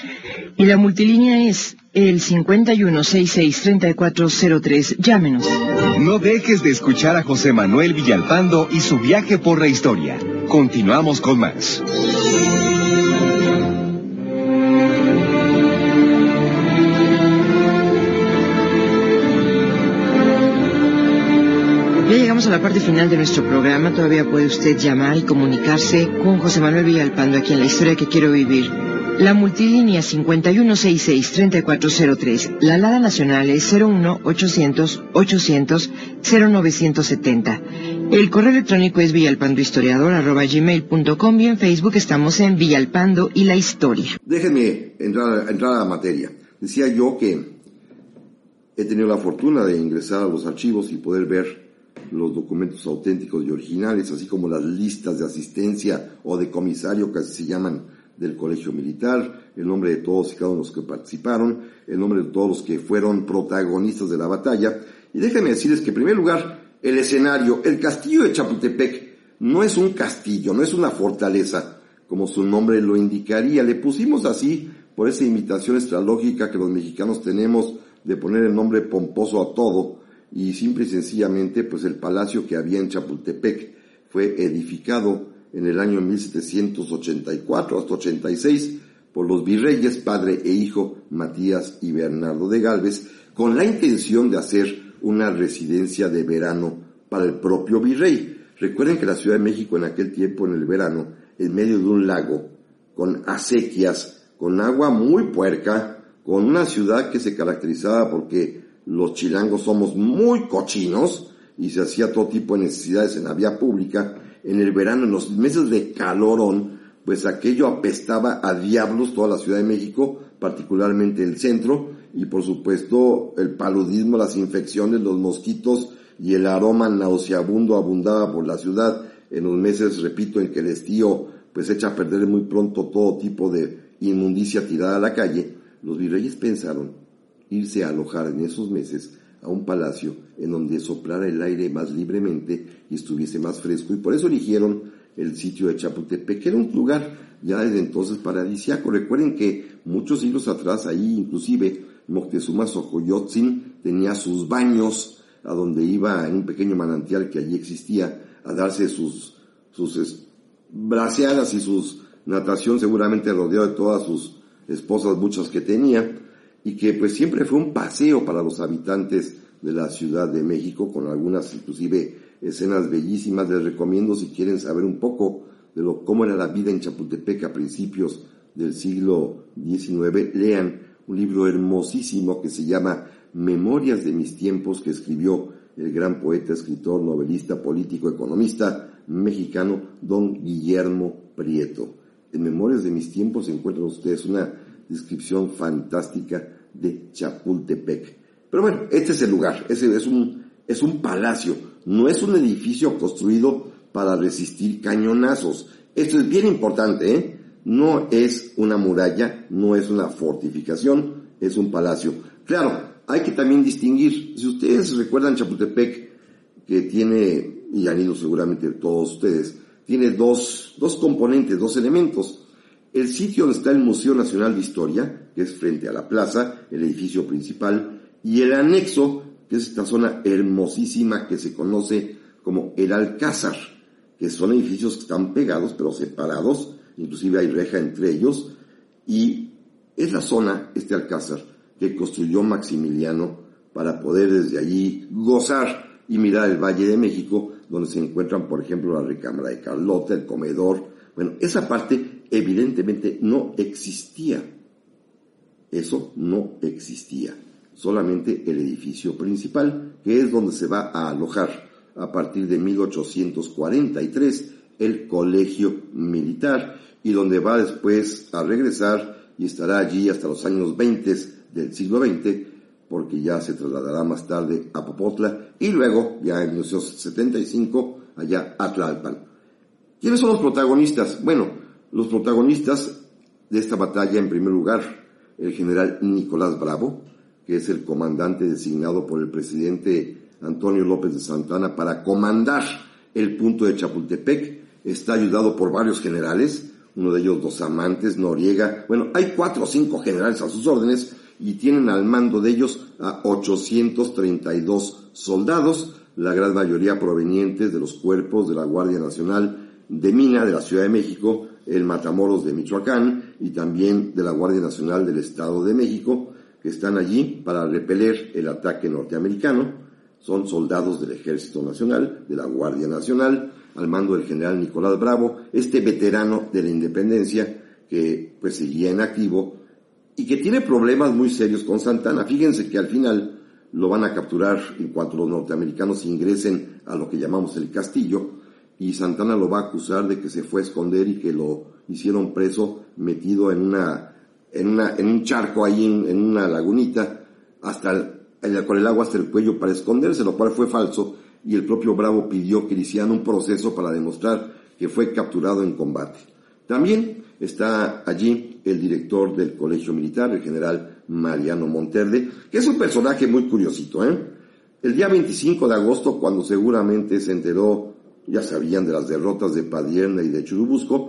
Y la multilínea es el cincuenta y uno, sesenta y seis, treinta y cuatro cero tres. Llámenos. No dejes de escuchar a José Manuel Villalpando y su viaje por la historia. Continuamos con más. Ya llegamos a la parte final de nuestro programa. Todavía puede usted llamar y comunicarse con José Manuel Villalpando aquí en La Historia que Quiero Vivir. La multilínea cincuenta y uno, sesenta y seis, treinta y cuatro cero tres. La alada nacional es cero uno, ochocientos, ochocientos, cero novecientos setenta. El correo electrónico es villalpandohistoriador arroba gmail punto com y en Facebook estamos en Villalpando y la Historia. Déjenme entrar, entrar a la materia. Decía yo que he tenido la fortuna de ingresar a los archivos y poder ver los documentos auténticos y originales, así como las listas de asistencia o de comisario, que así se llaman, del colegio militar, el nombre de todos y cada uno de los que participaron, el nombre de todos los que fueron protagonistas de la batalla. Y déjenme decirles que, en primer lugar, el escenario, el castillo de Chapultepec, no es un castillo, no es una fortaleza, como su nombre lo indicaría. Le pusimos así por esa imitación estrológica que los mexicanos tenemos de poner el nombre pomposo a todo, y simple y sencillamente pues el palacio que había en Chapultepec fue edificado en el año mil setecientos ochenta y cuatro hasta ochenta y seis por los virreyes, padre e hijo Matías y Bernardo de Gálvez, con la intención de hacer una residencia de verano para el propio virrey. Recuerden que la Ciudad de México en aquel tiempo, en el verano, en medio de un lago, con acequias, con agua muy puerca, con una ciudad que se caracterizaba porque los chilangos somos muy cochinos y se hacía todo tipo de necesidades en la vía pública. En el verano, en los meses de calorón, pues aquello apestaba a diablos toda la Ciudad de México, particularmente el centro, y por supuesto el paludismo, las infecciones, los mosquitos y el aroma nauseabundo abundaba por la ciudad en los meses, repito, en que el estío pues echa a perder muy pronto todo tipo de inmundicia tirada a la calle. Los virreyes pensaron irse a alojar en esos meses a un palacio en donde soplara el aire más libremente y estuviese más fresco, y por eso eligieron el sitio de Chapultepec, que era un lugar ya desde entonces paradisíaco. Recuerden que muchos siglos atrás, ahí inclusive Moctezuma Xocoyotzin tenía sus baños, a donde iba en un pequeño manantial que allí existía a darse sus, sus braceadas y sus natación, seguramente rodeado de todas sus esposas, muchas que tenía, y que pues siempre fue un paseo para los habitantes de la Ciudad de México, con algunas inclusive escenas bellísimas. Les recomiendo, si quieren saber un poco de lo cómo era la vida en Chapultepec a principios del siglo diecinueve, lean un libro hermosísimo que se llama Memorias de mis tiempos, que escribió el gran poeta, escritor, novelista, político, economista mexicano, don Guillermo Prieto. En Memorias de mis tiempos encuentran ustedes una descripción fantástica de Chapultepec. Pero bueno, este es el lugar, ese es un, es un palacio, no es un edificio construido para resistir cañonazos. Esto es bien importante, ¿eh? No es una muralla, no es una fortificación, es un palacio. Claro, hay que también distinguir, si ustedes recuerdan Chapultepec, que tiene, y han ido seguramente todos ustedes, tiene dos, dos componentes, dos elementos. El sitio donde está el Museo Nacional de Historia, que es frente a la plaza, el edificio principal, y el anexo, que es esta zona hermosísima que se conoce como el Alcázar, que son edificios que están pegados pero separados, inclusive hay reja entre ellos, y es la zona, este Alcázar, que construyó Maximiliano para poder desde allí gozar y mirar el Valle de México, donde se encuentran, por ejemplo, la recámara de Carlota, el comedor. Bueno, esa parte evidentemente no existía. Eso no existía. Solamente el edificio principal, que es donde se va a alojar a partir de mil ochocientos cuarenta y tres el Colegio Militar, y donde va después a regresar y estará allí hasta los años veinte del siglo veinte, porque ya se trasladará más tarde a Popotla y luego, ya en mil novecientos setenta y cinco, allá a Tlalpan. ¿Quiénes son los protagonistas? Bueno, los protagonistas de esta batalla, en primer lugar, el general Nicolás Bravo, que es el comandante designado por el presidente Antonio López de Santana para comandar el punto de Chapultepec. Está ayudado por varios generales, uno de ellos dos amantes, Noriega. Bueno, hay cuatro o cinco generales a sus órdenes, y tienen al mando de ellos a ochocientos treinta y dos soldados, la gran mayoría provenientes de los cuerpos de la Guardia Nacional de Mina, de la Ciudad de México, el Matamoros de Michoacán, y también de la Guardia Nacional del Estado de México, que están allí para repeler el ataque norteamericano. Son soldados del Ejército Nacional, de la Guardia Nacional, al mando del general Nicolás Bravo, este veterano de la independencia que pues seguía en activo y que tiene problemas muy serios con Santana. Fíjense que al final lo van a capturar en cuanto los norteamericanos ingresen a lo que llamamos el castillo, y Santana lo va a acusar de que se fue a esconder y que lo hicieron preso metido en una en una en un charco ahí en, en una lagunita hasta el, con el agua hasta el cuello para esconderse, lo cual fue falso, y el propio Bravo pidió que le hicieran un proceso para demostrar que fue capturado en combate. También está allí el director del Colegio Militar, el general Mariano Monterde, que es un personaje muy curiosito, ¿eh? El día veinticinco de agosto, cuando seguramente se enteró, ya sabían de las derrotas de Padierna y de Churubusco,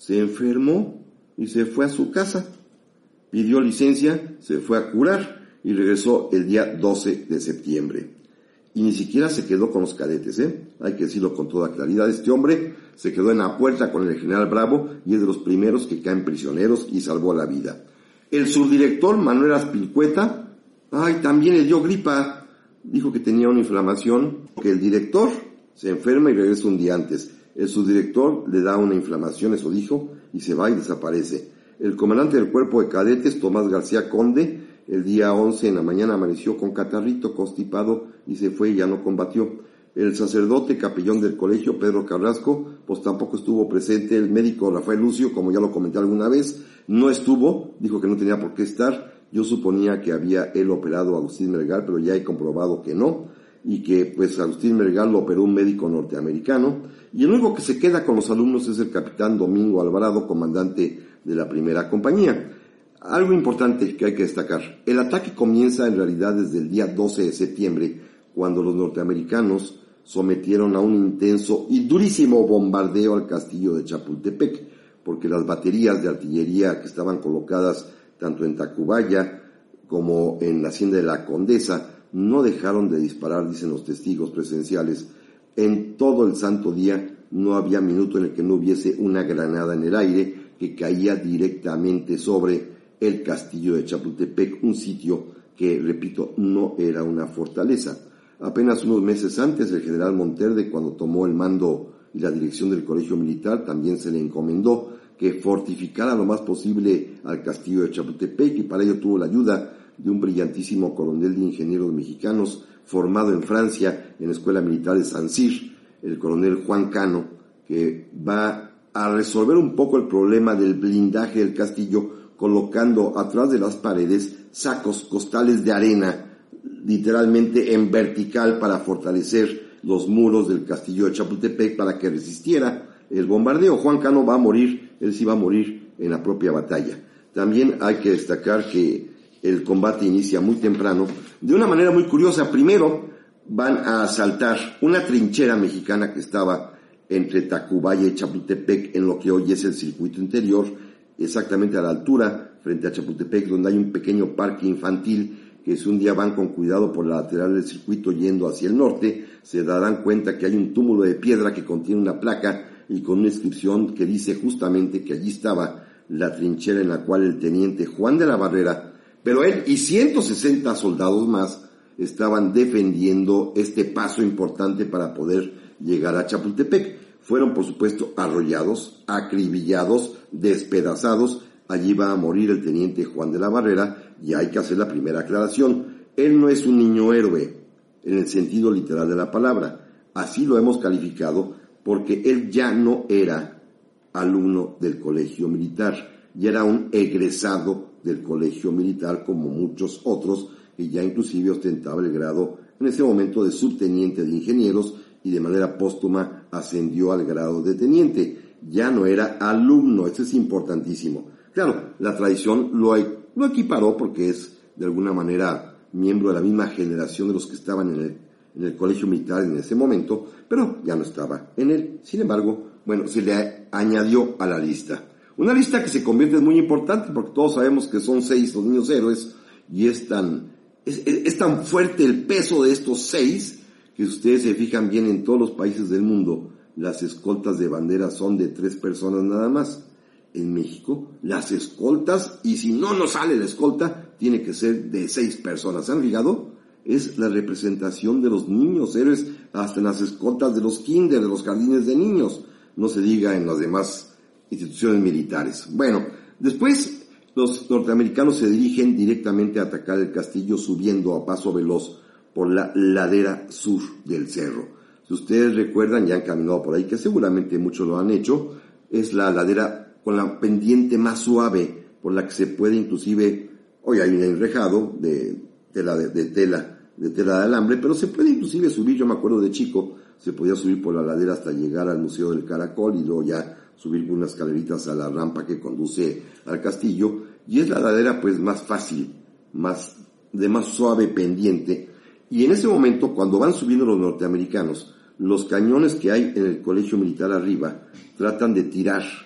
se enfermó y se fue a su casa. Pidió licencia, se fue a curar y regresó el día doce de septiembre. Y ni siquiera se quedó con los cadetes, ¿eh? Hay que decirlo con toda claridad. Este hombre se quedó en la puerta con el general Bravo y es de los primeros que caen prisioneros y salvó la vida. El subdirector Manuel Azpilicueta, ay, también le dio gripa. Dijo que tenía una inflamación, que el director se enferma y regresa un día antes. El subdirector le da una inflamación, eso dijo, y se va y desaparece. El comandante del cuerpo de cadetes, Tomás García Conde, el día once en la mañana amaneció con catarrito, constipado, y se fue y ya no combatió. El sacerdote capellón del colegio, Pedro Carrasco, pues tampoco estuvo presente. El médico Rafael Lucio, como ya lo comenté alguna vez, no estuvo, dijo que no tenía por qué estar. Yo suponía que había él operado a Agustín Melgar, pero ya he comprobado que no, y que pues Agustín Melgar lo operó un médico norteamericano. Y el único que se queda con los alumnos es el capitán Domingo Alvarado, comandante de la primera compañía. Algo importante que hay que destacar, el ataque comienza en realidad desde el día doce de septiembre, cuando los norteamericanos sometieron a un intenso y durísimo bombardeo al castillo de Chapultepec, porque las baterías de artillería que estaban colocadas tanto en Tacubaya como en la hacienda de la Condesa no dejaron de disparar, dicen los testigos presenciales. En todo el santo día no había minuto en el que no hubiese una granada en el aire que caía directamente sobre el castillo de Chapultepec, un sitio que, repito, no era una fortaleza. Apenas unos meses antes, el general Monterde, cuando tomó el mando y la dirección del colegio militar, también se le encomendó que fortificara lo más posible al castillo de Chapultepec, y para ello tuvo la ayuda de un brillantísimo coronel de ingenieros mexicanos formado en Francia en la Escuela Militar de San Cyr, el coronel Juan Cano, que va a resolver un poco el problema del blindaje del castillo, colocando atrás de las paredes sacos costales de arena, literalmente en vertical, para fortalecer los muros del castillo de Chapultepec para que resistiera el bombardeo. Juan Cano va a morir, él sí va a morir en la propia batalla. También hay que destacar que el combate inicia muy temprano, de una manera muy curiosa. Primero van a asaltar una trinchera mexicana que estaba entre Tacubaya y Chapultepec, en lo que hoy es el circuito interior, exactamente a la altura, frente a Chapultepec, donde hay un pequeño parque infantil, que si un día van con cuidado por la lateral del circuito yendo hacia el norte, se darán cuenta que hay un túmulo de piedra que contiene una placa y con una inscripción que dice justamente que allí estaba la trinchera en la cual el teniente Juan de la Barrera, pero él y ciento sesenta soldados más estaban defendiendo este paso importante para poder llegar a Chapultepec. Fueron, por supuesto, arrollados, acribillados, despedazados. Allí va a morir el teniente Juan de la Barrera, y hay que hacer la primera aclaración. Él no es un niño héroe, en el sentido literal de la palabra. Así lo hemos calificado, porque él ya no era alumno del colegio militar, ya era un egresado del colegio militar, como muchos otros, que ya inclusive ostentaba el grado, en ese momento, de subteniente de ingenieros, y de manera póstuma ascendió al grado de teniente. Ya no era alumno, eso es importantísimo. Claro, la tradición lo, lo equiparó porque es, de alguna manera, miembro de la misma generación de los que estaban en el, en el colegio militar en ese momento, pero ya no estaba en él. Sin embargo, bueno, se le añadió a la lista. Una lista que se convierte en muy importante porque todos sabemos que son seis los niños héroes, y es tan, es, es, es tan fuerte el peso de estos seis, que si ustedes se fijan bien, en todos los países del mundo las escoltas de bandera son de tres personas nada más. En México, las escoltas, y si no nos sale la escolta, tiene que ser de seis personas. ¿Se han fijado? Es la representación de los niños héroes, hasta en las escoltas de los kinder, de los jardines de niños. No se diga en las demás instituciones militares. Bueno, después los norteamericanos se dirigen directamente a atacar el castillo, subiendo a paso veloz por la ladera sur del cerro. Si ustedes recuerdan, ya han caminado por ahí, que seguramente muchos lo han hecho, es la ladera con la pendiente más suave, por la que se puede inclusive, hoy hay un enrejado de tela de, de tela, de tela de alambre, pero se puede inclusive subir. Yo me acuerdo de chico, se podía subir por la ladera hasta llegar al Museo del Caracol, y luego ya subir por unas escaleritas a la rampa que conduce al castillo, y es la ladera pues más fácil, más, de más suave pendiente. Y en ese momento, cuando van subiendo los norteamericanos, los cañones que hay en el colegio militar arriba tratan de tirar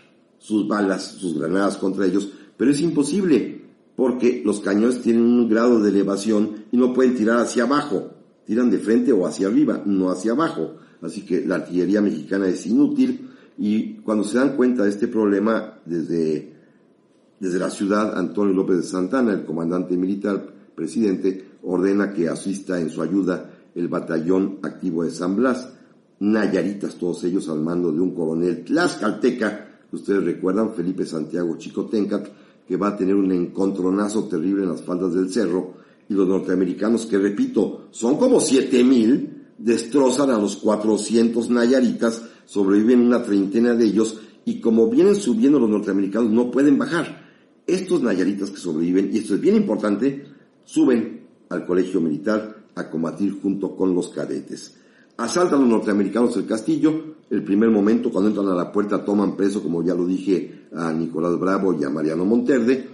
sus balas, sus granadas contra ellos, pero es imposible, porque los cañones tienen un grado de elevación y no pueden tirar hacia abajo, tiran de frente o hacia arriba, no hacia abajo, así que la artillería mexicana es inútil, y cuando se dan cuenta de este problema, desde, desde la ciudad, Antonio López de Santana, el comandante militar, presidente, ordena que asista en su ayuda el batallón activo de San Blas, nayaritas todos ellos al mando de un coronel tlaxcalteca, que ustedes recuerdan, Felipe Santiago Chicotencat, que va a tener un encontronazo terrible en las faldas del cerro, y los norteamericanos, que repito, son como siete mil, destrozan a los cuatrocientos nayaritas, sobreviven una treintena de ellos, y como vienen subiendo los norteamericanos, no pueden bajar. Estos nayaritas que sobreviven, y esto es bien importante, suben al colegio militar a combatir junto con los cadetes. Asaltan los norteamericanos el castillo. El primer momento, cuando entran a la puerta, toman preso, como ya lo dije, a Nicolás Bravo y a Mariano Monterde,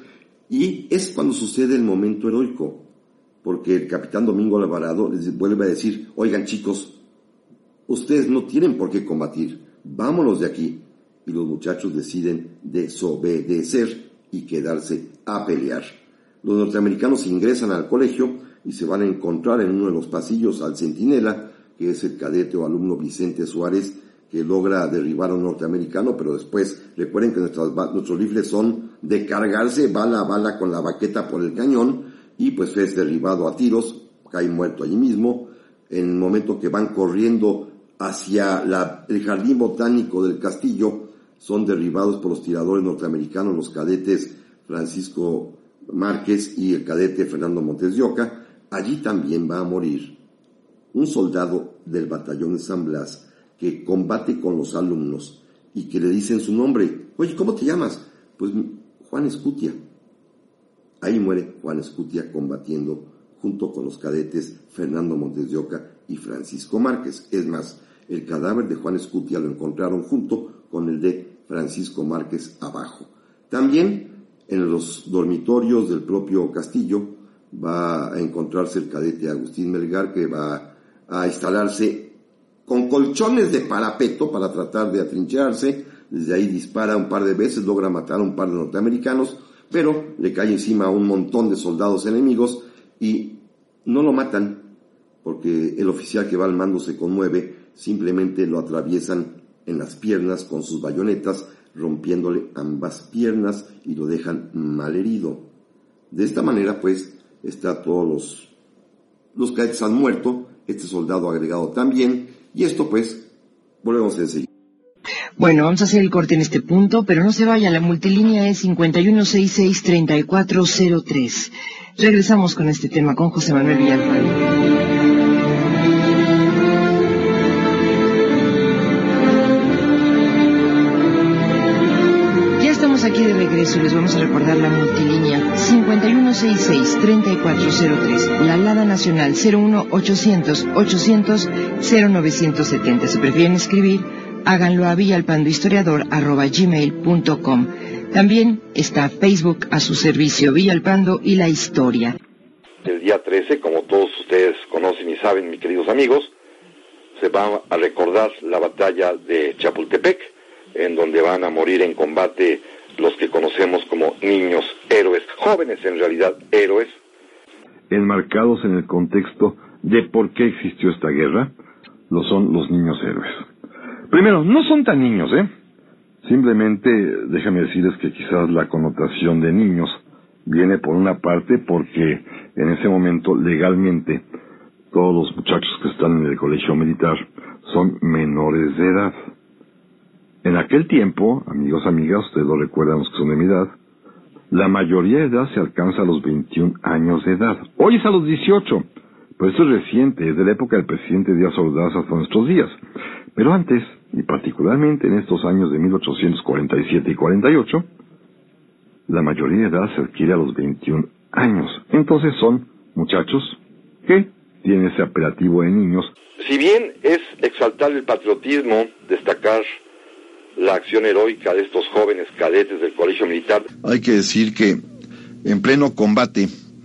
y es cuando sucede el momento heroico, porque el capitán Domingo Alvarado les vuelve a decir: oigan, chicos, ustedes no tienen por qué combatir, vámonos de aquí. Y los muchachos deciden desobedecer y quedarse a pelear. Los norteamericanos ingresan al colegio y se van a encontrar en uno de los pasillos al centinela, que es el cadete o alumno Vicente Suárez, que logra derribar a un norteamericano, pero después, recuerden que nuestras, nuestros rifles son de cargarse bala a bala con la baqueta por el cañón, y pues es derribado a tiros, cae muerto allí mismo. En el momento que van corriendo hacia la, el jardín botánico del castillo, son derribados por los tiradores norteamericanos, los cadetes Francisco Márquez y el cadete Fernando Montes de Oca. Allí también va a morir un soldado del batallón de San Blas que combate con los alumnos y que le dicen su nombre. Oye, ¿cómo te llamas? Pues Juan Escutia. Ahí muere Juan Escutia combatiendo junto con los cadetes Fernando Montes de Oca y Francisco Márquez. Es más, el cadáver de Juan Escutia lo encontraron junto con el de Francisco Márquez abajo. También en los dormitorios del propio castillo va a encontrarse el cadete Agustín Melgar, que va a instalarse con colchones de parapeto para tratar de atrincherarse. Desde ahí dispara un par de veces, logra matar a un par de norteamericanos, pero le cae encima a un montón de soldados enemigos y no lo matan, porque el oficial que va al mando se conmueve, simplemente lo atraviesan en las piernas con sus bayonetas, rompiéndole ambas piernas y lo dejan malherido. De esta manera, pues, está todos los, los cadetes han muerto, este soldado agregado también, y esto, pues, volvemos a seguir. Bueno, vamos a hacer el corte en este punto, pero no se vaya, la multilínea es cinco uno seis seis, tres cuatro cero tres. Regresamos con este tema con José Manuel Villalpando. Aquí de regreso y les vamos a recordar la multilínea cinco uno seis seis, tres cuatro cero tres, la alada nacional cero uno ochocientos, ochocientos, cero novecientos setenta. Si prefieren escribir, háganlo a villalpandohistoriador arroba gmail punto com. También está Facebook a su servicio, Villalpando y la historia. El día trece, como todos ustedes conocen y saben, mis queridos amigos, se va a recordar la batalla de Chapultepec, en donde van a morir en combate los que conocemos como niños héroes, jóvenes en realidad héroes, enmarcados en el contexto de por qué existió esta guerra, lo son los niños héroes. Primero, no son tan niños, ¿eh? Simplemente, déjame decirles que quizás la connotación de niños viene por una parte porque en ese momento legalmente todos los muchachos que están en el colegio militar son menores de edad. En aquel tiempo, amigos, amigas, ustedes lo recuerdan los que son de mi edad, la mayoría de edad se alcanza a los veintiún años de edad. Hoy es a los dieciocho, pero esto es reciente, es de la época del presidente Díaz Ordaz hasta nuestros días. Pero antes, y particularmente en estos años de mil ochocientos cuarenta y siete y cuarenta y ocho, la mayoría de edad se adquiere a los veintiún años. Entonces son muchachos que tienen ese apelativo de niños. Si bien es exaltar el patriotismo, destacar la acción heroica de estos jóvenes cadetes del colegio militar, hay que decir que en pleno combate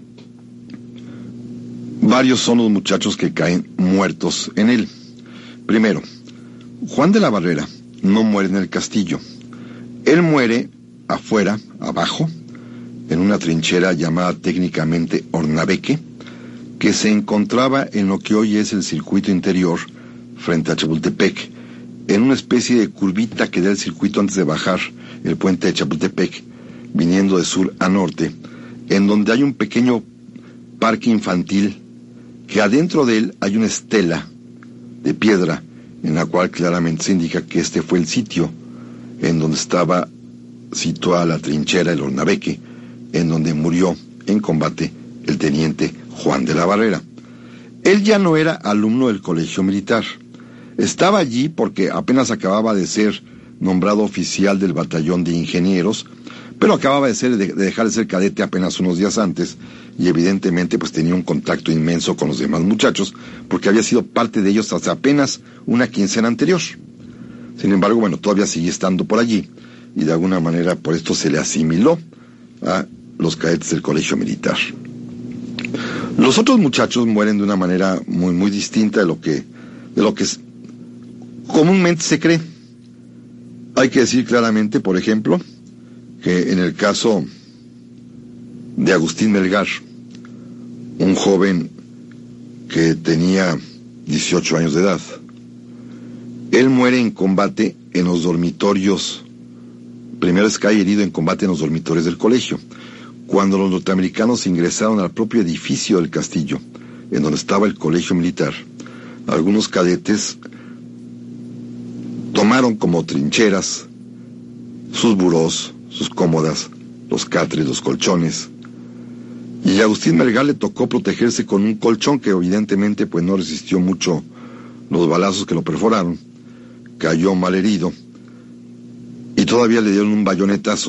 varios son los muchachos que caen muertos en él. Primero, Juan de la Barrera no muere en el castillo. Él muere afuera, abajo, en una trinchera llamada técnicamente Hornabeque, que se encontraba en lo que hoy es el circuito interior frente a Chapultepec, en una especie de curvita que da el circuito antes de bajar el puente de Chapultepec, viniendo de sur a norte, en donde hay un pequeño parque infantil, que adentro de él hay una estela de piedra, en la cual claramente se indica que este fue el sitio en donde estaba situada la trinchera, el Hornabeque, en donde murió en combate el teniente Juan de la Barrera. Él ya no era alumno del colegio militar. Estaba allí porque apenas acababa de ser nombrado oficial del batallón de ingenieros, pero acababa de, ser, de, de dejar de ser cadete apenas unos días antes, y evidentemente pues tenía un contacto inmenso con los demás muchachos, porque había sido parte de ellos hasta apenas una quincena anterior. Sin embargo, bueno, todavía sigue estando por allí, y de alguna manera por esto se le asimiló a los cadetes del colegio militar. Los otros muchachos mueren de una manera muy muy distinta de lo que de lo que es, comúnmente se cree. Hay que decir claramente, por ejemplo, que en el caso de Agustín Melgar, un joven que tenía dieciocho años de edad, él muere en combate en los dormitorios. Primero es cae herido en combate en los dormitorios del colegio. Cuando los norteamericanos ingresaron al propio edificio del castillo, en donde estaba el colegio militar, algunos cadetes tomaron como trincheras sus burós, sus cómodas, los catres, los colchones, y a Agustín Melgar le tocó protegerse con un colchón que evidentemente pues no resistió mucho los balazos que lo perforaron, cayó mal herido, y todavía le dieron un bayonetazo.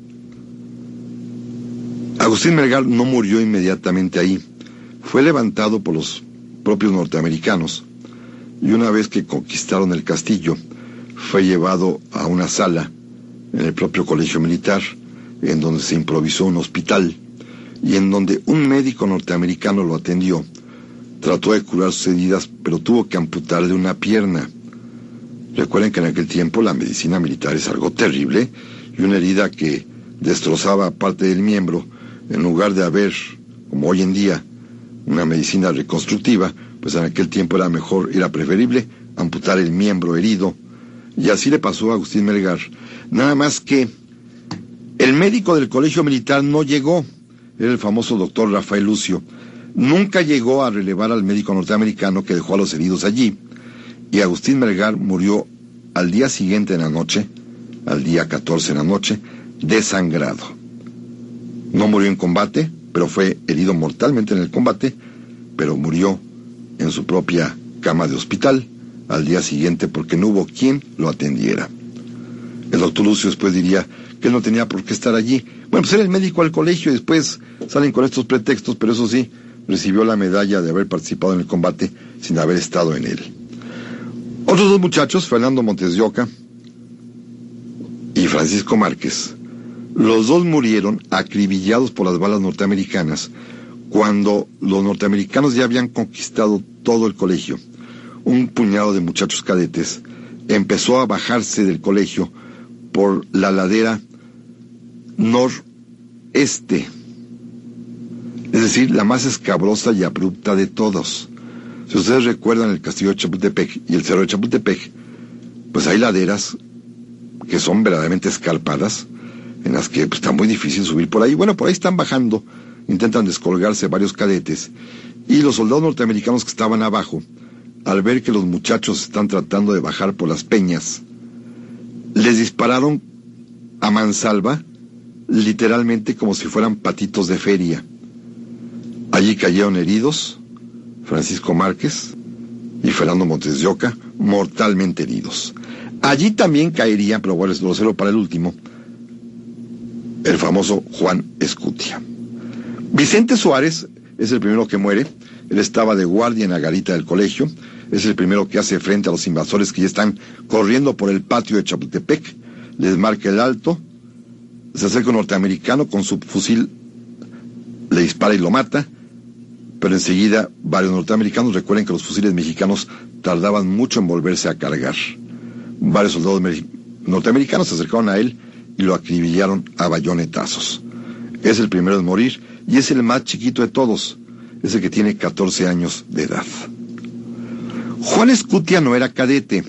Agustín Melgar no murió inmediatamente ahí, fue levantado por los propios norteamericanos, y una vez que conquistaron el castillo, fue llevado a una sala en el propio colegio militar, en donde se improvisó un hospital, y en donde un médico norteamericano lo atendió. Trató de curar sus heridas, pero tuvo que amputarle una pierna. Recuerden que en aquel tiempo la medicina militar es algo terrible, y una herida que destrozaba parte del miembro, en lugar de haber, como hoy en día, una medicina reconstructiva, pues en aquel tiempo era mejor, era preferible amputar el miembro herido, y así le pasó a Agustín Melgar. Nada más que el médico del colegio militar no llegó, era el famoso doctor Rafael Lucio, nunca llegó a relevar al médico norteamericano que dejó a los heridos allí, y Agustín Melgar murió al día siguiente en la noche, al día catorce en la noche, desangrado. No murió en combate, pero fue herido mortalmente en el combate, pero murió en su propia cama de hospital al día siguiente porque no hubo quien lo atendiera. El doctor Lucio después diría que él no tenía por qué estar allí. Bueno, pues era el médico al colegio y después salen con estos pretextos, pero eso sí, recibió la medalla de haber participado en el combate sin haber estado en él. Otros dos muchachos, Fernando Montes de Oca y Francisco Márquez, los dos murieron acribillados por las balas norteamericanas cuando los norteamericanos ya habían conquistado todo el colegio. Un puñado de muchachos cadetes empezó a bajarse del colegio por la ladera noreste, es decir, la más escabrosa y abrupta de todos. Si ustedes recuerdan el castillo de Chapultepec y el cerro de Chapultepec, pues hay laderas que son verdaderamente escarpadas, en las que pues, está muy difícil subir por ahí. Bueno, por ahí están bajando, intentan descolgarse varios cadetes, y los soldados norteamericanos que estaban abajo, al ver que los muchachos están tratando de bajar por las peñas, les dispararon a mansalva, literalmente como si fueran patitos de feria. Allí cayeron heridos Francisco Márquez y Fernando Montes de Oca, mortalmente heridos. Allí también caería, pero bueno, lo celo para el último, el famoso Juan Escutia. Vicente Suárez es el primero que muere. Él estaba de guardia en la garita del colegio. Es el primero que hace frente a los invasores que ya están corriendo por el patio de Chapultepec. Les marca el alto. Se acerca un norteamericano con su fusil, le dispara y lo mata. Pero enseguida varios norteamericanos, recuerden que los fusiles mexicanos tardaban mucho en volverse a cargar. Varios soldados norteamericanos se acercaron a él y lo acribillaron a bayonetazos. Es el primero en morir y es el más chiquito de todos, es el que tiene catorce años de edad. Juan Escutia no era cadete.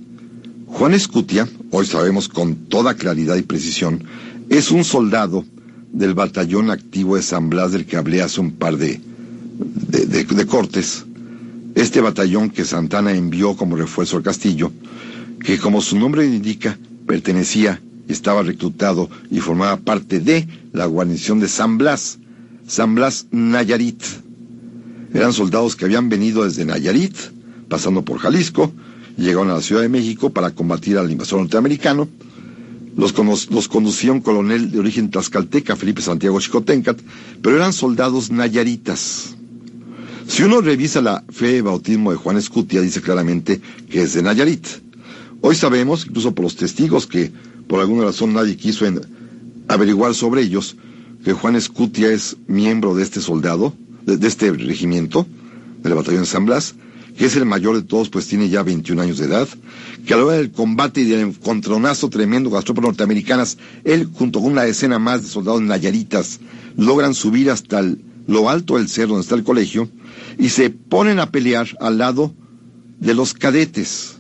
Juan Escutia, hoy sabemos con toda claridad y precisión, es un soldado del batallón activo de San Blas del que hablé hace un par de, de, de, de cortes. Este batallón que Santana envió como refuerzo al castillo, que como su nombre indica, pertenecía, estaba reclutado y formaba parte de la guarnición de San Blas, San Blas Nayarit. Eran soldados que habían venido desde Nayarit, pasando por Jalisco, y llegaron a la Ciudad de México para combatir al invasor norteamericano. Los, los conducía un coronel de origen tlaxcalteca, Felipe Santiago Xicoténcat, pero eran soldados nayaritas. Si uno revisa la fe de bautismo de Juan Escutia, dice claramente que es de Nayarit. Hoy sabemos, incluso por los testigos, que por alguna razón nadie quiso en, averiguar sobre ellos, que Juan Escutia es miembro de este soldado, de, de este regimiento, del batallón de San Blas, que es el mayor de todos, pues tiene ya veintiún años de edad, que a la hora del combate y del encontronazo tremendo con las tropas norteamericanas, él, junto con una decena más de soldados nayaritas, logran subir hasta el, lo alto del cerro donde está el colegio, y se ponen a pelear al lado de los cadetes.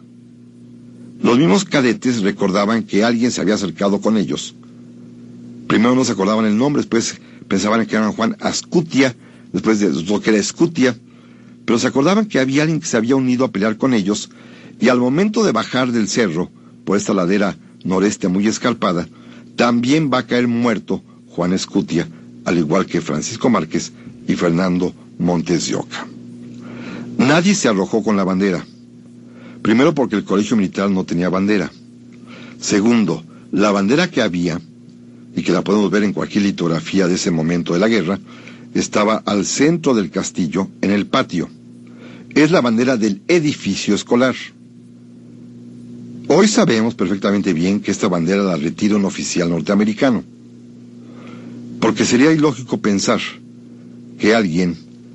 Los mismos cadetes recordaban que alguien se había acercado con ellos. Primero no se acordaban el nombre, después pensaban que eran Juan Ascutia, después de lo que era Escutia, pero se acordaban que había alguien que se había unido a pelear con ellos, y al momento de bajar del cerro, por esta ladera noreste muy escarpada, también va a caer muerto Juan Escutia, al igual que Francisco Márquez y Fernando Montes de Oca. Nadie se arrojó con la bandera. Primero porque el colegio militar no tenía bandera. Segundo, la bandera que había, y que la podemos ver en cualquier litografía de ese momento de la guerra, estaba al centro del castillo, en el patio. Es la bandera del edificio escolar. Hoy sabemos perfectamente bien que esta bandera la retira un oficial norteamericano, porque sería ilógico pensar que alguien,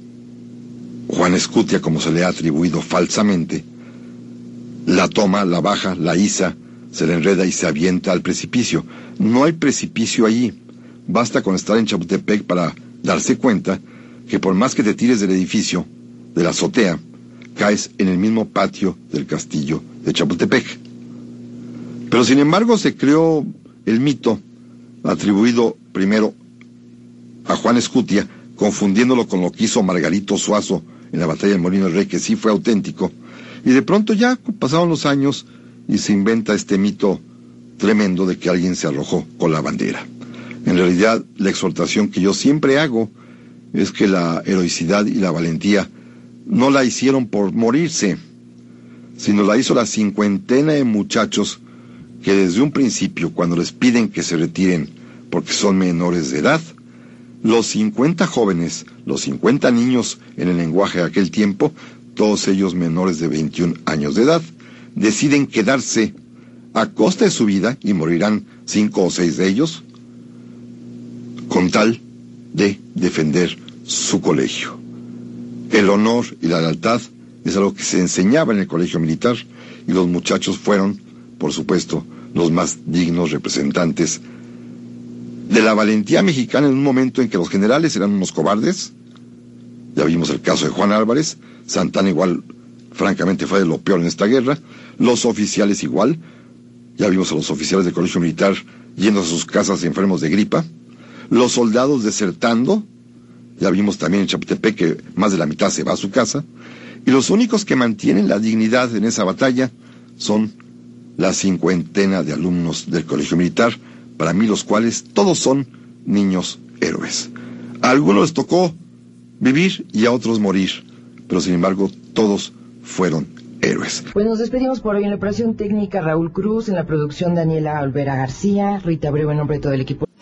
Juan Escutia, como se le ha atribuido falsamente, la toma, la baja, la iza, se le enreda y se avienta al precipicio. No hay precipicio allí. Basta con estar en Chapultepec para darse cuenta que por más que te tires del edificio, de la azotea, caes en el mismo patio del castillo de Chapultepec. Pero sin embargo se creó el mito atribuido primero a Juan Escutia, confundiéndolo con lo que hizo Margarito Suazo en la batalla de Molino del Rey, que sí fue auténtico, y de pronto ya pasaron los años y se inventa este mito tremendo de que alguien se arrojó con la bandera. En realidad, la exhortación que yo siempre hago es que la heroicidad y la valentía no la hicieron por morirse, sino la hizo la cincuentena de muchachos que desde un principio, cuando les piden que se retiren porque son menores de edad, los cincuenta jóvenes, los cincuenta niños en el lenguaje de aquel tiempo, todos ellos menores de veintiún años de edad, deciden quedarse a costa de su vida, y morirán cinco o seis de ellos, con tal de defender su colegio. El honor y la lealtad es algo que se enseñaba en el colegio militar, y los muchachos fueron, por supuesto, los más dignos representantes de la valentía mexicana en un momento en que los generales eran unos cobardes. Ya vimos el caso de Juan Álvarez. Santana igual, francamente, fue de lo peor en esta guerra. Los oficiales igual. Ya vimos a los oficiales del colegio militar yendo a sus casas enfermos de gripa. Los soldados desertando. Ya vimos también en Chapultepec que más de la mitad se va a su casa. Y los únicos que mantienen la dignidad en esa batalla son la cincuentena de alumnos del colegio militar, para mí los cuales todos son niños héroes. A algunos les tocó vivir y a otros morir, pero sin embargo todos fueron héroes. Pues nos despedimos por hoy. En la operación técnica Raúl Cruz, en la producción Daniela Olvera García, Rita Abreu en nombre de todo el equipo.